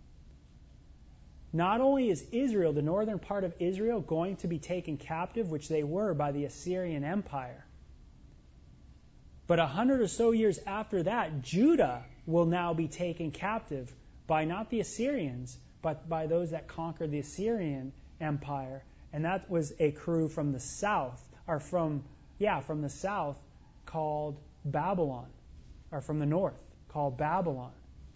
A: Not only is Israel, the northern part of Israel, going to be taken captive, which they were by the Assyrian Empire, but a hundred or so years after that, Judah will now be taken captive by not the Assyrians, but by those that conquered the Assyrian Empire. And that was a crew from the south, or from, yeah, from the south called Babylon, or from the north called Babylon.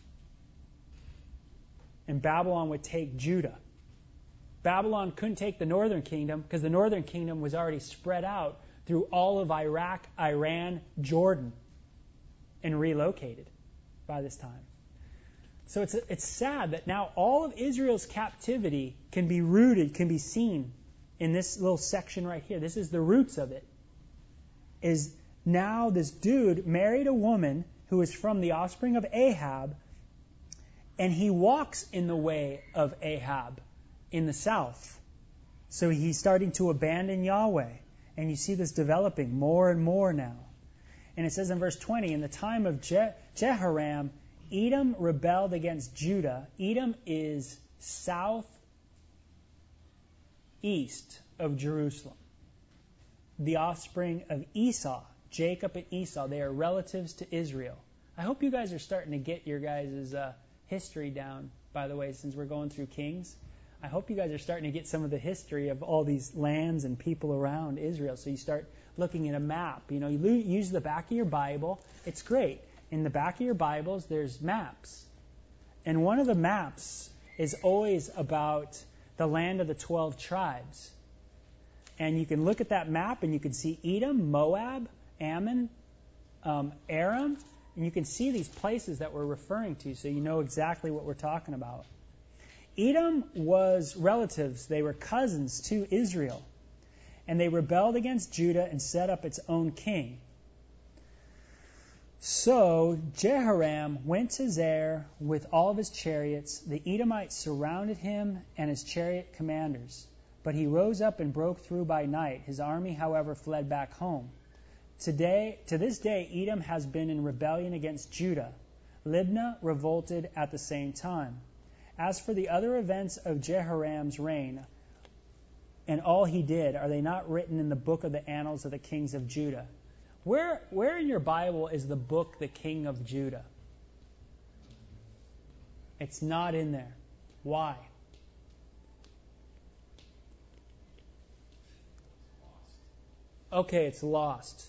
A: And Babylon would take Judah. Babylon couldn't take the northern kingdom because the northern kingdom was already spread out through all of Iraq, Iran, Jordan, and relocated by this time. So it's it's sad that now all of Israel's captivity can be rooted, can be seen in this little section right here. This is the roots of it. Is now this dude married a woman who is from the offspring of Ahab, and he walks in the way of Ahab in the south. So he's starting to abandon Yahweh. And you see this developing more and more now. And it says in verse twenty, in the time of Je- Jehoram, Edom rebelled against Judah. Edom is southeast of Jerusalem. The offspring of Esau, Jacob and Esau, they are relatives to Israel. I hope you guys are starting to get your guys' uh, history down, by the way, since we're going through Kings. I hope you guys are starting to get some of the history of all these lands and people around Israel. So you start looking at a map. You know, you use the back of your Bible. It's great. In the back of your Bibles, there's maps. And one of the maps is always about the land of the twelve tribes. And you can look at that map and you can see Edom, Moab, Ammon, um, Aram, and you can see these places that we're referring to, so you know exactly what we're talking about. Edom was relatives. They were cousins to Israel. And they rebelled against Judah and set up its own king. So Jehoram went to Zair with all of his chariots. The Edomites surrounded him and his chariot commanders. But he rose up and broke through by night. His army, however, fled back home. Today, to this day, Edom has been in rebellion against Judah. Libnah revolted at the same time. As for the other events of Jehoram's reign and all he did, are they not written in the book of the annals of the kings of Judah? Where, where in your Bible is the book, the King of Judah? It's not in there. Why? Okay, it's lost.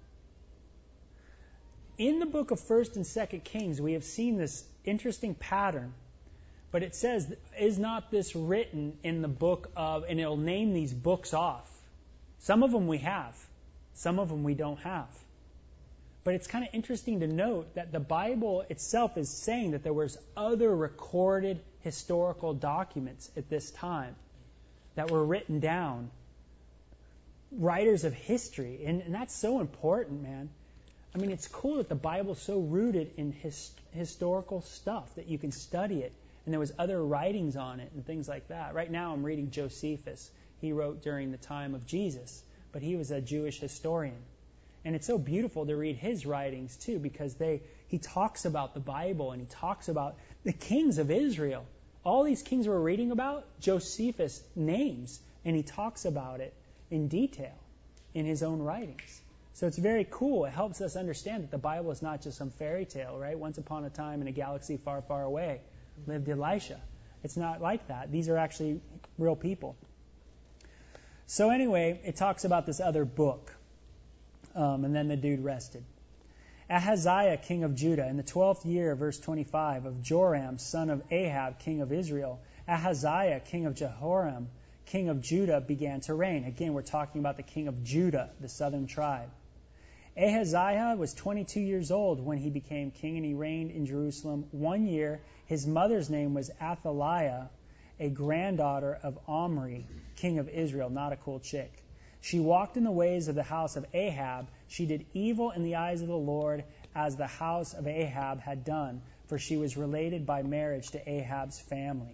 A: In the book of First and Second Kings, we have seen this interesting pattern. But it says, is not this written in the book of, and it'll name these books off. Some of them we have. Some of them we don't have. But it's kind of interesting to note that the Bible itself is saying that there was other recorded historical documents at this time that were written down. Writers of history. And, and that's so important, man. I mean, it's cool that the Bible's so rooted in his, historical stuff that you can study it. And there was other writings on it and things like that. Right now I'm reading Josephus. He wrote during the time of Jesus, but he was a Jewish historian. And it's so beautiful to read his writings too, because they he talks about the Bible and he talks about the kings of Israel. All these kings we're reading about, Josephus names, and he talks about it in detail in his own writings. So it's very cool. It helps us understand that the Bible is not just some fairy tale, right? Once upon a time in a galaxy far, far away lived Elisha. It's not like that. These are actually real people. So anyway, it talks about this other book. Um, and then the dude rested. Ahaziah, king of Judah, in the twelfth year, verse twenty-five, of Joram, son of Ahab, king of Israel, Ahaziah, king of Jehoram, king of Judah, began to reign. Again, we're talking about the king of Judah, the southern tribe. Ahaziah was twenty-two years old when he became king, and he reigned in Jerusalem one year. His mother's name was Athaliah, a granddaughter of Omri, king of Israel. Not a cool chick. She walked in the ways of the house of Ahab. She did evil in the eyes of the Lord, as the house of Ahab had done, for she was related by marriage to Ahab's family.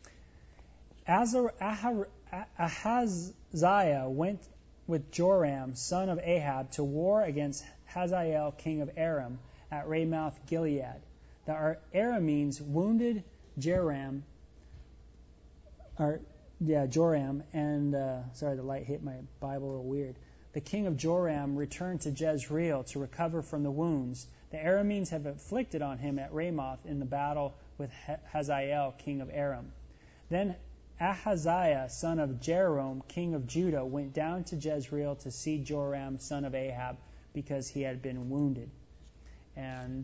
A: Ahaziah went with Joram, son of Ahab, to war against Hazael, king of Aram, at Ramoth Gilead. The Arameans wounded Joram, or yeah, Joram, and uh, sorry, the light hit my Bible a little weird. The king of Joram returned to Jezreel to recover from the wounds the Arameans have inflicted on him at Ramoth in the battle with Hazael, king of Aram. Then Ahaziah, son of Jeroboam, king of Judah, went down to Jezreel to see Joram, son of Ahab, because he had been wounded. And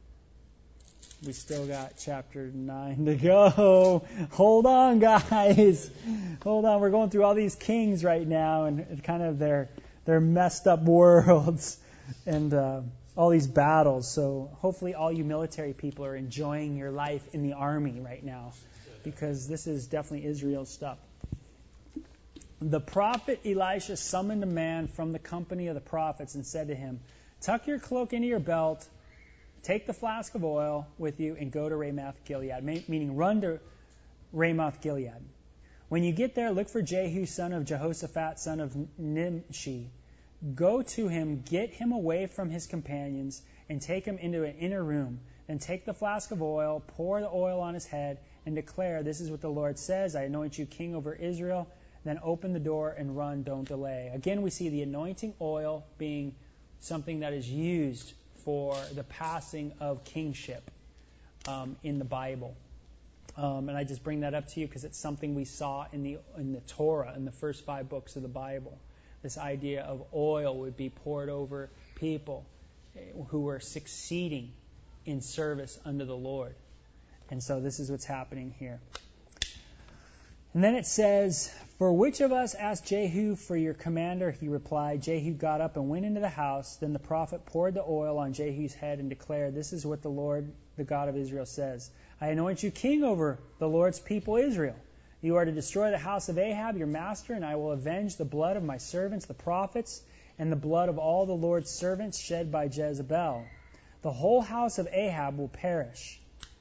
A: we still got chapter nine to go. Hold on, guys. Hold on. We're going through all these kings right now and kind of their their messed up worlds and uh, all these battles. So hopefully all you military people are enjoying your life in the army right now, because this is definitely Israel stuff. The prophet Elisha summoned a man from the company of the prophets and said to him, "Tuck your cloak into your belt, take the flask of oil with you, and go to Ramoth Gilead," meaning run to Ramoth Gilead. "When you get there, look for Jehu, son of Jehoshaphat, son of Nimshi. Go to him, get him away from his companions, and take him into an inner room. Then take the flask of oil, pour the oil on his head, and declare, 'This is what the Lord says, I anoint you king over Israel.' Then open the door and run, don't delay." Again, we see the anointing oil being something that is used for the passing of kingship um, in the Bible. Um, and I just bring that up to you because it's something we saw in the in the Torah, in the first five books of the Bible. This idea of oil would be poured over people who were succeeding in service unto the Lord. And so this is what's happening here. And then it says, "For which of us asked Jehu for your commander?" He replied. Jehu got up and went into the house. Then the prophet poured the oil on Jehu's head and declared, "This is what the Lord, the God of Israel, says. I anoint you king over the Lord's people Israel. You are to destroy the house of Ahab, your master, and I will avenge the blood of my servants, the prophets, and the blood of all the Lord's servants shed by Jezebel. The whole house of Ahab will perish.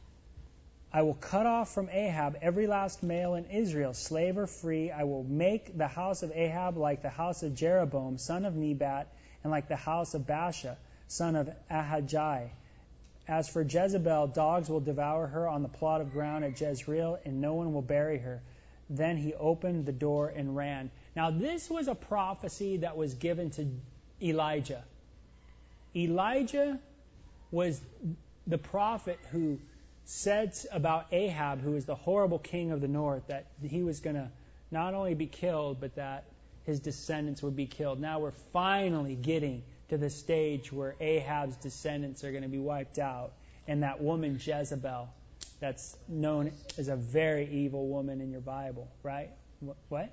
A: I will cut off from Ahab every last male in Israel, slave or free. I will make the house of Ahab like the house of Jeroboam, son of Nebat, and like the house of Baasha, son of Ahijah. As for Jezebel, dogs will devour her on the plot of ground at Jezreel, and no one will bury her." Then he opened the door and ran. Now this was a prophecy that was given to Elijah. Elijah was the prophet who said about Ahab, who was the horrible king of the north, that he was going to not only be killed, but that his descendants would be killed. Now we're finally getting to the stage where Ahab's descendants are going to be wiped out, and that woman Jezebel, that's known as a very evil woman in your Bible, right? What?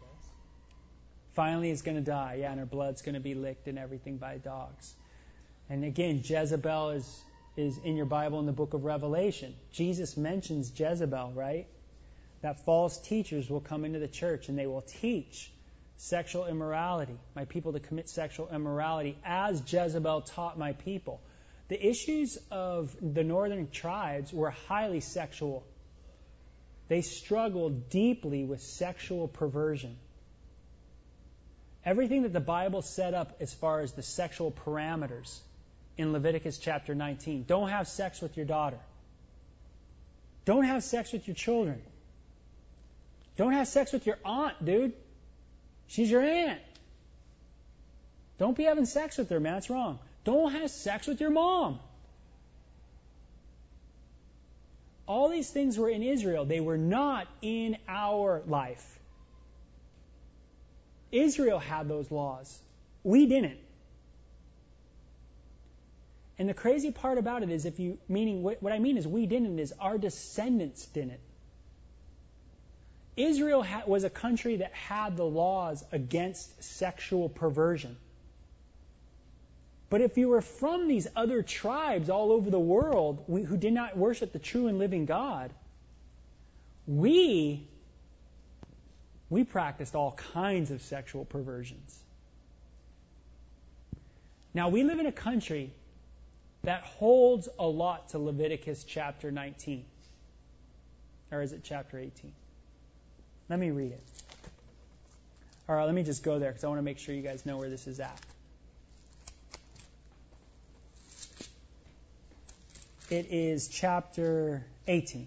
A: Finally is going to die, yeah, and her blood's going to be licked and everything by dogs. And again, Jezebel is, is in your Bible in the book of Revelation. Jesus mentions Jezebel, right? That false teachers will come into the church and they will teach sexual immorality, my people to commit sexual immorality, as Jezebel taught my people. The issues of the northern tribes were highly sexual. They struggled deeply with sexual perversion. Everything that the Bible set up as far as the sexual parameters in Leviticus chapter nineteen. Don't have sex with your daughter. Don't have sex with your children. Don't have sex with your aunt, dude. She's your aunt. Don't be having sex with her, man. That's wrong. Don't have sex with your mom. All these things were in Israel. They were not in our life. Israel had those laws. We didn't. And the crazy part about it is if you, meaning what, what I mean is we didn't, is our descendants didn't. Israel ha- was a country that had the laws against sexual perversion. But if you were from these other tribes all over the world we, who did not worship the true and living God, we, we practiced all kinds of sexual perversions. Now, we live in a country that holds a lot to Leviticus chapter nineteen. Or is it chapter eighteen? Let me read it. All right, let me just go there because I want to make sure you guys know where this is at. It is chapter eighteen.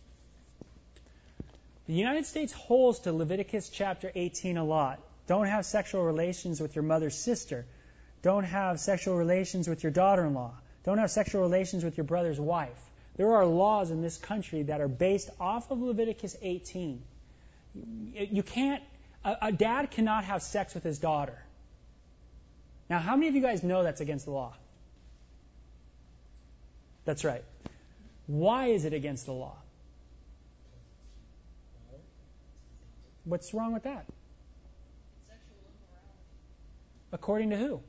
A: The United States holds to Leviticus chapter eighteen a lot. Don't have sexual relations with your mother's sister. Don't have sexual relations with your daughter-in-law. Don't have sexual relations with your brother's wife. There are laws in this country that are based off of Leviticus eighteen. You can't, a, a dad cannot have sex with his daughter. Now, how many of you guys know that's against the law? That's right. Why is it against the law? What's wrong with that?
B: Sexual immorality.
A: According to who?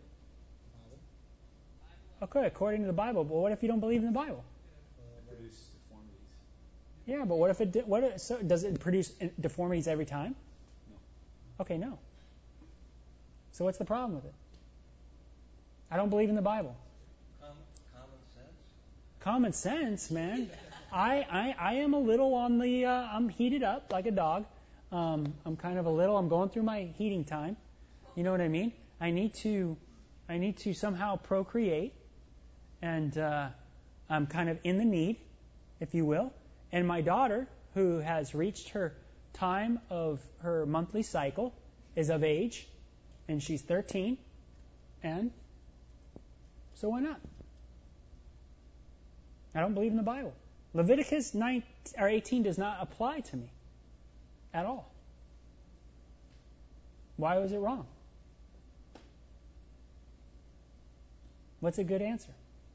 A: Okay, according to the Bible. But what if you don't believe in the Bible?
C: Uh, produce deformities.
A: Yeah, but what if it? What if, so does it produce deformities every time?
C: No.
A: Okay, no. So what's the problem with it? I don't believe in the Bible.
D: Com- common sense.
A: Common sense, man. I, I, I am a little on the. Uh, I'm heated up like a dog. Um, I'm kind of a little. I'm going through my heating time. You know what I mean? I need to. I need to somehow procreate, and uh, I'm kind of in the need, if you will. And my daughter, who has reached her time of her monthly cycle, is of age, and she's thirteen, and so why not? I don't believe in the Bible. Leviticus nine or eighteen does not apply to me at all. Why was it wrong? What's a good answer?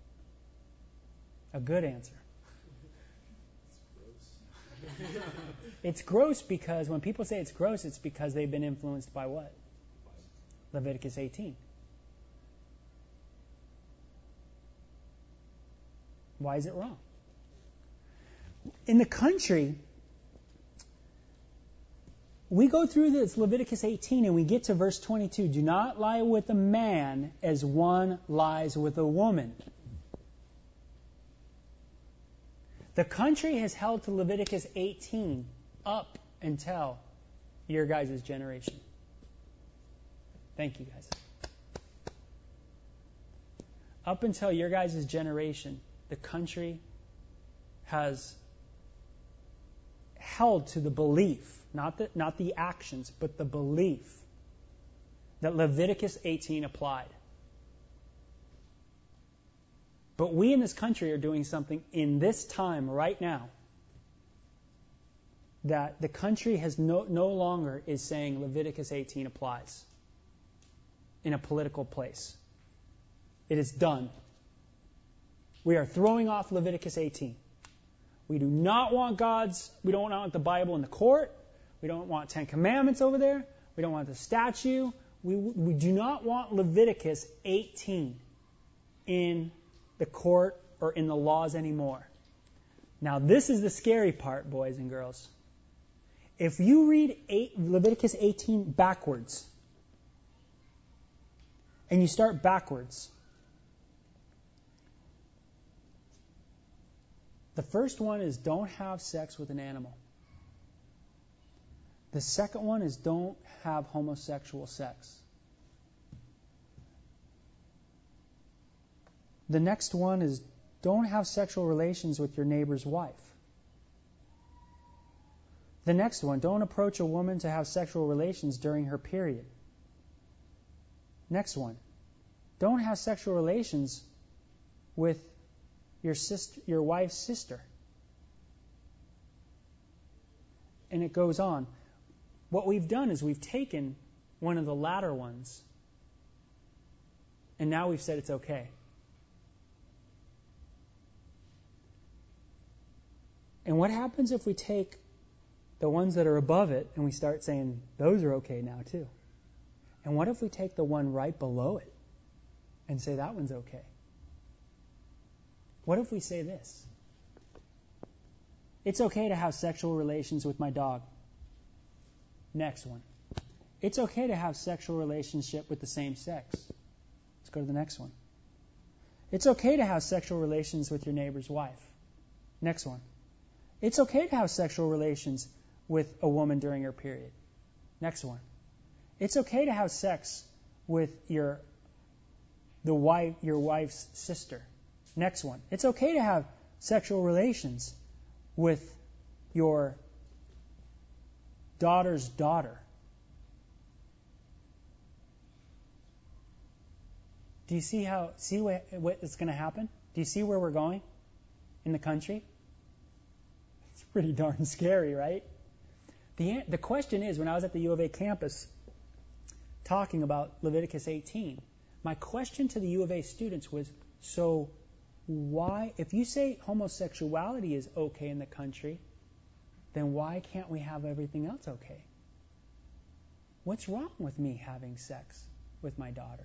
A: A good answer.
C: It's gross.
A: It's gross because when people say it's gross, it's because they've been influenced by what? Leviticus eighteen. Why is it wrong? In the country, we go through this Leviticus eighteen and we get to verse twenty-two. Do not lie with a man as one lies with a woman. The country has held to Leviticus eighteen up until your guys' generation. Thank you, guys. Up until your guys' generation, the country has held to the belief, not the, not the actions, but the belief that Leviticus eighteen applied. But we in this country are doing something in this time right now that the country has no, no longer is saying Leviticus eighteen applies in a political place. It is done. We are throwing off Leviticus eighteen. We do not want God's, we don't want the Bible in the court. We don't want Ten Commandments over there. We don't want the statue. We, we do not want Leviticus eighteen. in the court or in the laws anymore. Now, this is the scary part, boys and girls. If you read eight, Leviticus eighteen backwards, and you start backwards, the first one is don't have sex with an animal. The second one is don't have homosexual sex. The next one is don't have sexual relations with your neighbor's wife. The next one, don't approach a woman to have sexual relations during her period. Next one, don't have sexual relations with your sister, your wife's sister. And it goes on. What we've done is we've taken one of the latter ones, and now we've said it's okay. And what happens if we take the ones that are above it and we start saying those are okay now too? And what if we take the one right below it and say that one's okay? What if we say this? It's okay to have sexual relations with my dog. Next one. It's okay to have sexual relationship with the same sex. Let's go to the next one. It's okay to have sexual relations with your neighbor's wife. Next one. It's okay to have sexual relations with a woman during her period. Next one. It's okay to have sex with your the wife your wife's sister. Next one. It's okay to have sexual relations with your daughter's daughter. Do you see how see what, what is going to happen? Do you see where we're going in the country? It's pretty darn scary, right? The the question is, when I was at the U of A campus talking about Leviticus eighteen, my question to the U of A students was, so why, if you say homosexuality is okay in the country, then why can't we have everything else okay? What's wrong with me having sex with my daughter?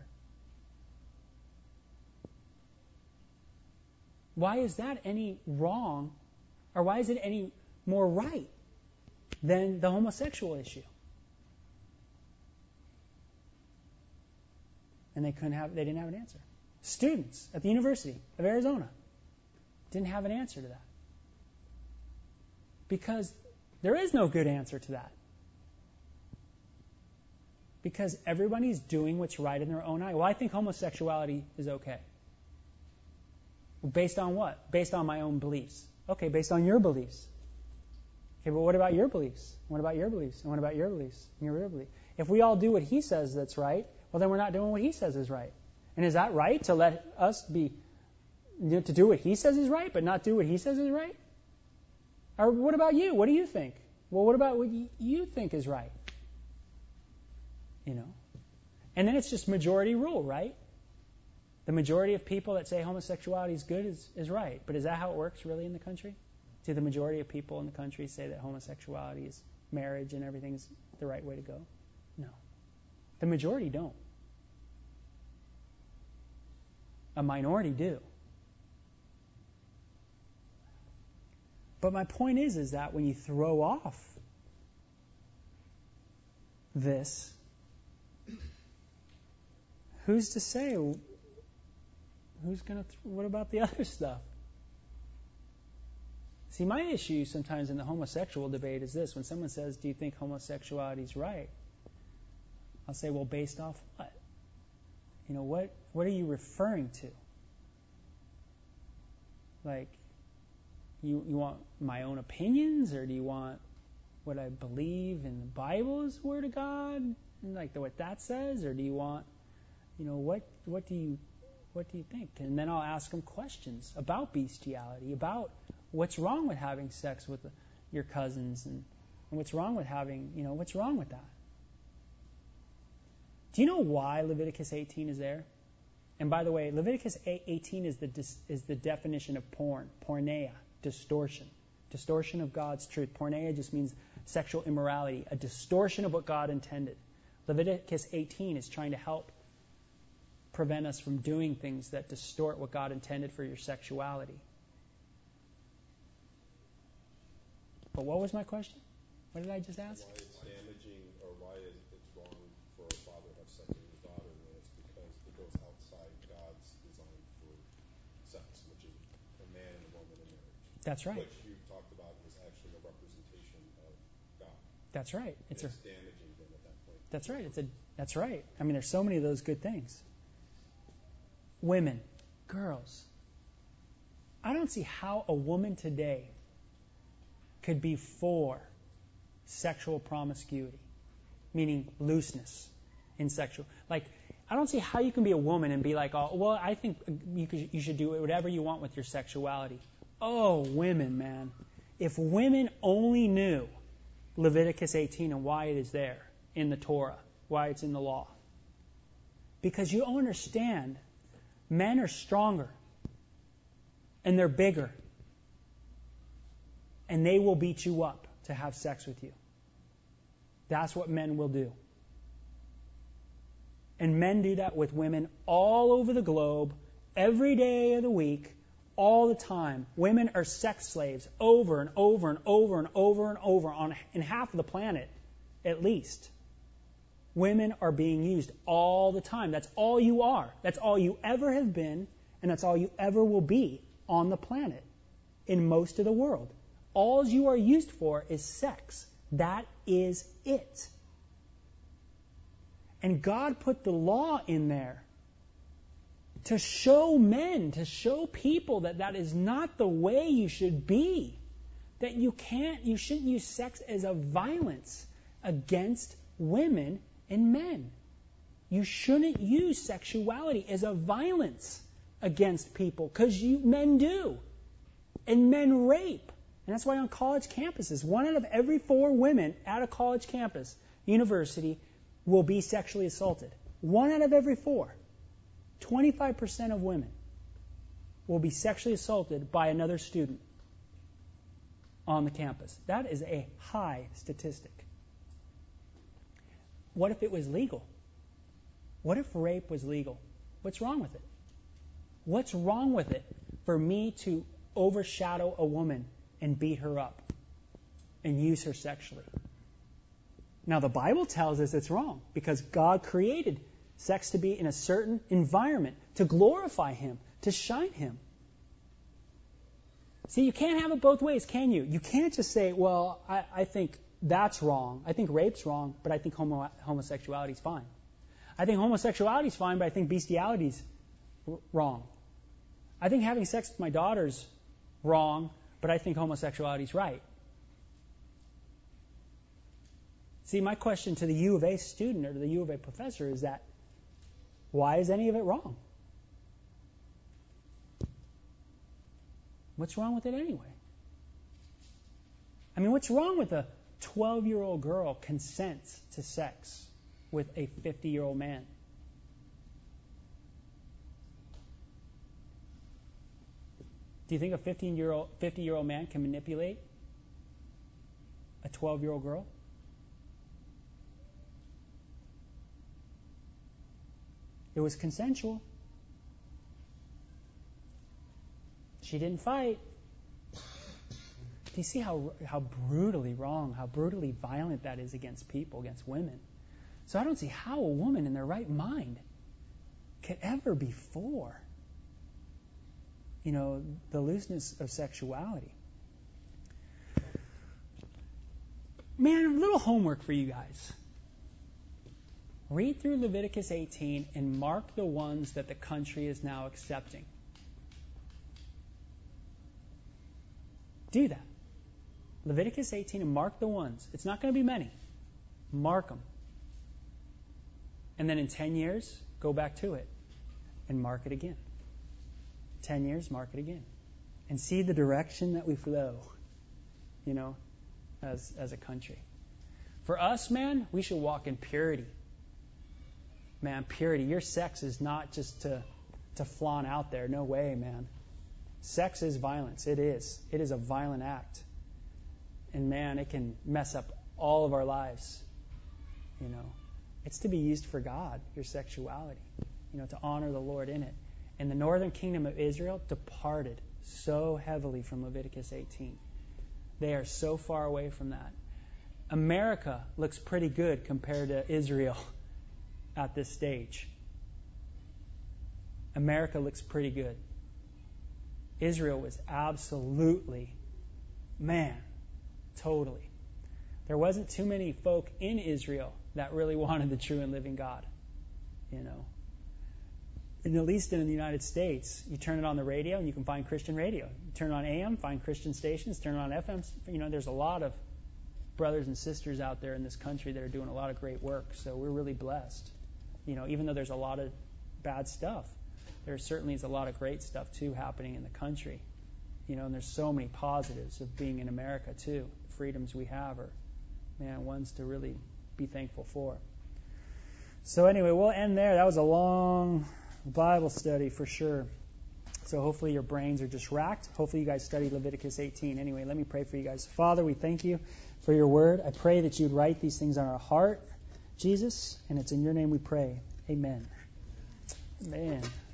A: Why is that any wrong, or why is it any more right than the homosexual issue? And they couldn't have, they didn't have an answer. Students at the University of Arizona didn't have an answer to that. Because there is no good answer to that. Because everybody's doing what's right in their own eye. Well, I think homosexuality is okay. Based on what? Based on my own beliefs. Okay, based on your beliefs. Okay, but what about your beliefs? What about your beliefs? And what about your beliefs? And your beliefs? If we all do what he says that's right, well, then we're not doing what he says is right. And is that right to let us be, you know, to do what he says is right, but not do what he says is right? Or what about you? What do you think? Well, what about what you think is right? You know? And then it's just majority rule, right? The majority of people that say homosexuality is good is, is right. But is that how it works really in the country? Do the majority of people in the country say that homosexuality is marriage and everything's the right way to go? No. The majority don't. A minority do. But my point is, is that when you throw off this, who's to say, who's going to, th- what about the other stuff? See, my issue sometimes in the homosexual debate is this. When someone says, do you think homosexuality is right? I'll say, well, based off what? You know, what, what are you referring to? Like, you, you want my own opinions, or do you want what I believe in the Bible is the Word of God, and like the, what that says, or do you want, you know, what what do you what do you think? And then I'll ask them questions about bestiality, about what's wrong with having sex with your cousins, and, and what's wrong with having, you know, what's wrong with that? Do you know why Leviticus eighteen is there? And by the way, Leviticus eighteen is the is the definition of porn, porneia, distortion, distortion of God's truth. Porneia just means sexual immorality, a distortion of what God intended. Leviticus eighteen is trying to help prevent us from doing things that distort what God intended for your sexuality. But what was my question? What did I just ask?
E: Why it's damaging, or why it's wrong for a father to have sex with his daughter, and it's because it goes outside God's design for sex, which is a man and a woman in marriage.
A: That's right.
E: Which you talked about was actually a representation of God.
A: That's right. It's,
E: it's
A: a,
E: damaging then at that point.
A: That's right. It's a. That's right. I mean, there's so many of those good things. Women, girls. I don't see how a woman today could be for sexual promiscuity, meaning looseness in sexual. Like, I don't see how you can be a woman and be like, oh, well, I think you, could, you should do whatever you want with your sexuality. Oh, women, man. If women only knew Leviticus eighteen and why it is there in the Torah, why it's in the law. Because you understand, men are stronger, and they're bigger, and they will beat you up to have sex with you. That's what men will do. And men do that with women all over the globe, every day of the week, all the time. Women are sex slaves over and over and over and over and over on in half of the planet, at least. Women are being used all the time. That's all you are. That's all you ever have been, and that's all you ever will be on the planet in most of the world. All you are used for is sex. That is it. And God put the law in there to show men, to show people that that is not the way you should be. That you can't, you shouldn't use sex as a violence against women and men. You shouldn't use sexuality as a violence against people, because you men do. And men rape. And that's why on college campuses, one out of every four women at a college campus, university, will be sexually assaulted. One out of every four. twenty-five percent of women will be sexually assaulted by another student on the campus. That is a high statistic. What if it was legal? What if rape was legal? What's wrong with it? What's wrong with it for me to overshadow a woman and beat her up and use her sexually? Now, the Bible tells us it's wrong because God created sex to be in a certain environment to glorify Him, to shine Him. See, you can't have it both ways, can you? You can't just say, well, I, I think that's wrong. I think rape's wrong, but I think homo- homosexuality is fine. I think homosexuality is fine, but I think bestiality is r- wrong. I think having sex with my daughter's wrong, but I think homosexuality is right. See, my question to the U of A student or to the U of A professor is that, why is any of it wrong? What's wrong with it anyway? I mean, what's wrong with a twelve-year-old girl consents to sex with a fifty-year-old man? Do you think a fifteen-year-old, fifty-year-old man can manipulate a twelve-year-old girl? It was consensual. She didn't fight. Do you see how how brutally wrong, how brutally violent that is against people, against women? So I don't see how a woman in their right mind could ever be for, you know, the looseness of sexuality. Man, a little homework for you guys. Read through Leviticus eighteen and mark the ones that the country is now accepting. Do that. Leviticus eighteen and mark the ones. It's not going to be many. Mark them. And then in ten years, go back to it and mark it again. ten years, mark it again. And see the direction that we flow, you know, as, as a country. For us, man, we should walk in purity. Man, purity. Your sex is not just to, to flaunt out there. No way, man. Sex is violence. It is. It is a violent act. And man, it can mess up all of our lives. You know, it's to be used for God, your sexuality. you know, to honor the Lord in it. And the northern kingdom of Israel departed so heavily from Leviticus eighteen. They are so far away from that. America looks pretty good compared to Israel at this stage. America looks pretty good. Israel was absolutely, man, totally. There wasn't too many folk in Israel that really wanted the true and living God, you know. And at least in the United States, you turn it on the radio and you can find Christian radio. You turn it on A M, find Christian stations. Turn it on F M. You know, there's a lot of brothers and sisters out there in this country that are doing a lot of great work. So we're really blessed. You know, even though there's a lot of bad stuff, there certainly is a lot of great stuff too happening in the country. You know, and there's so many positives of being in America too. The freedoms we have are, man, ones to really be thankful for. So anyway, we'll end there. That was a long Bible study for sure. So hopefully your brains are just racked. Hopefully you guys studied Leviticus eighteen. Anyway, let me pray for you guys. Father, we thank you for your word. I pray that you would write these things on our heart, Jesus, and it's in your name we pray. Amen. Amen.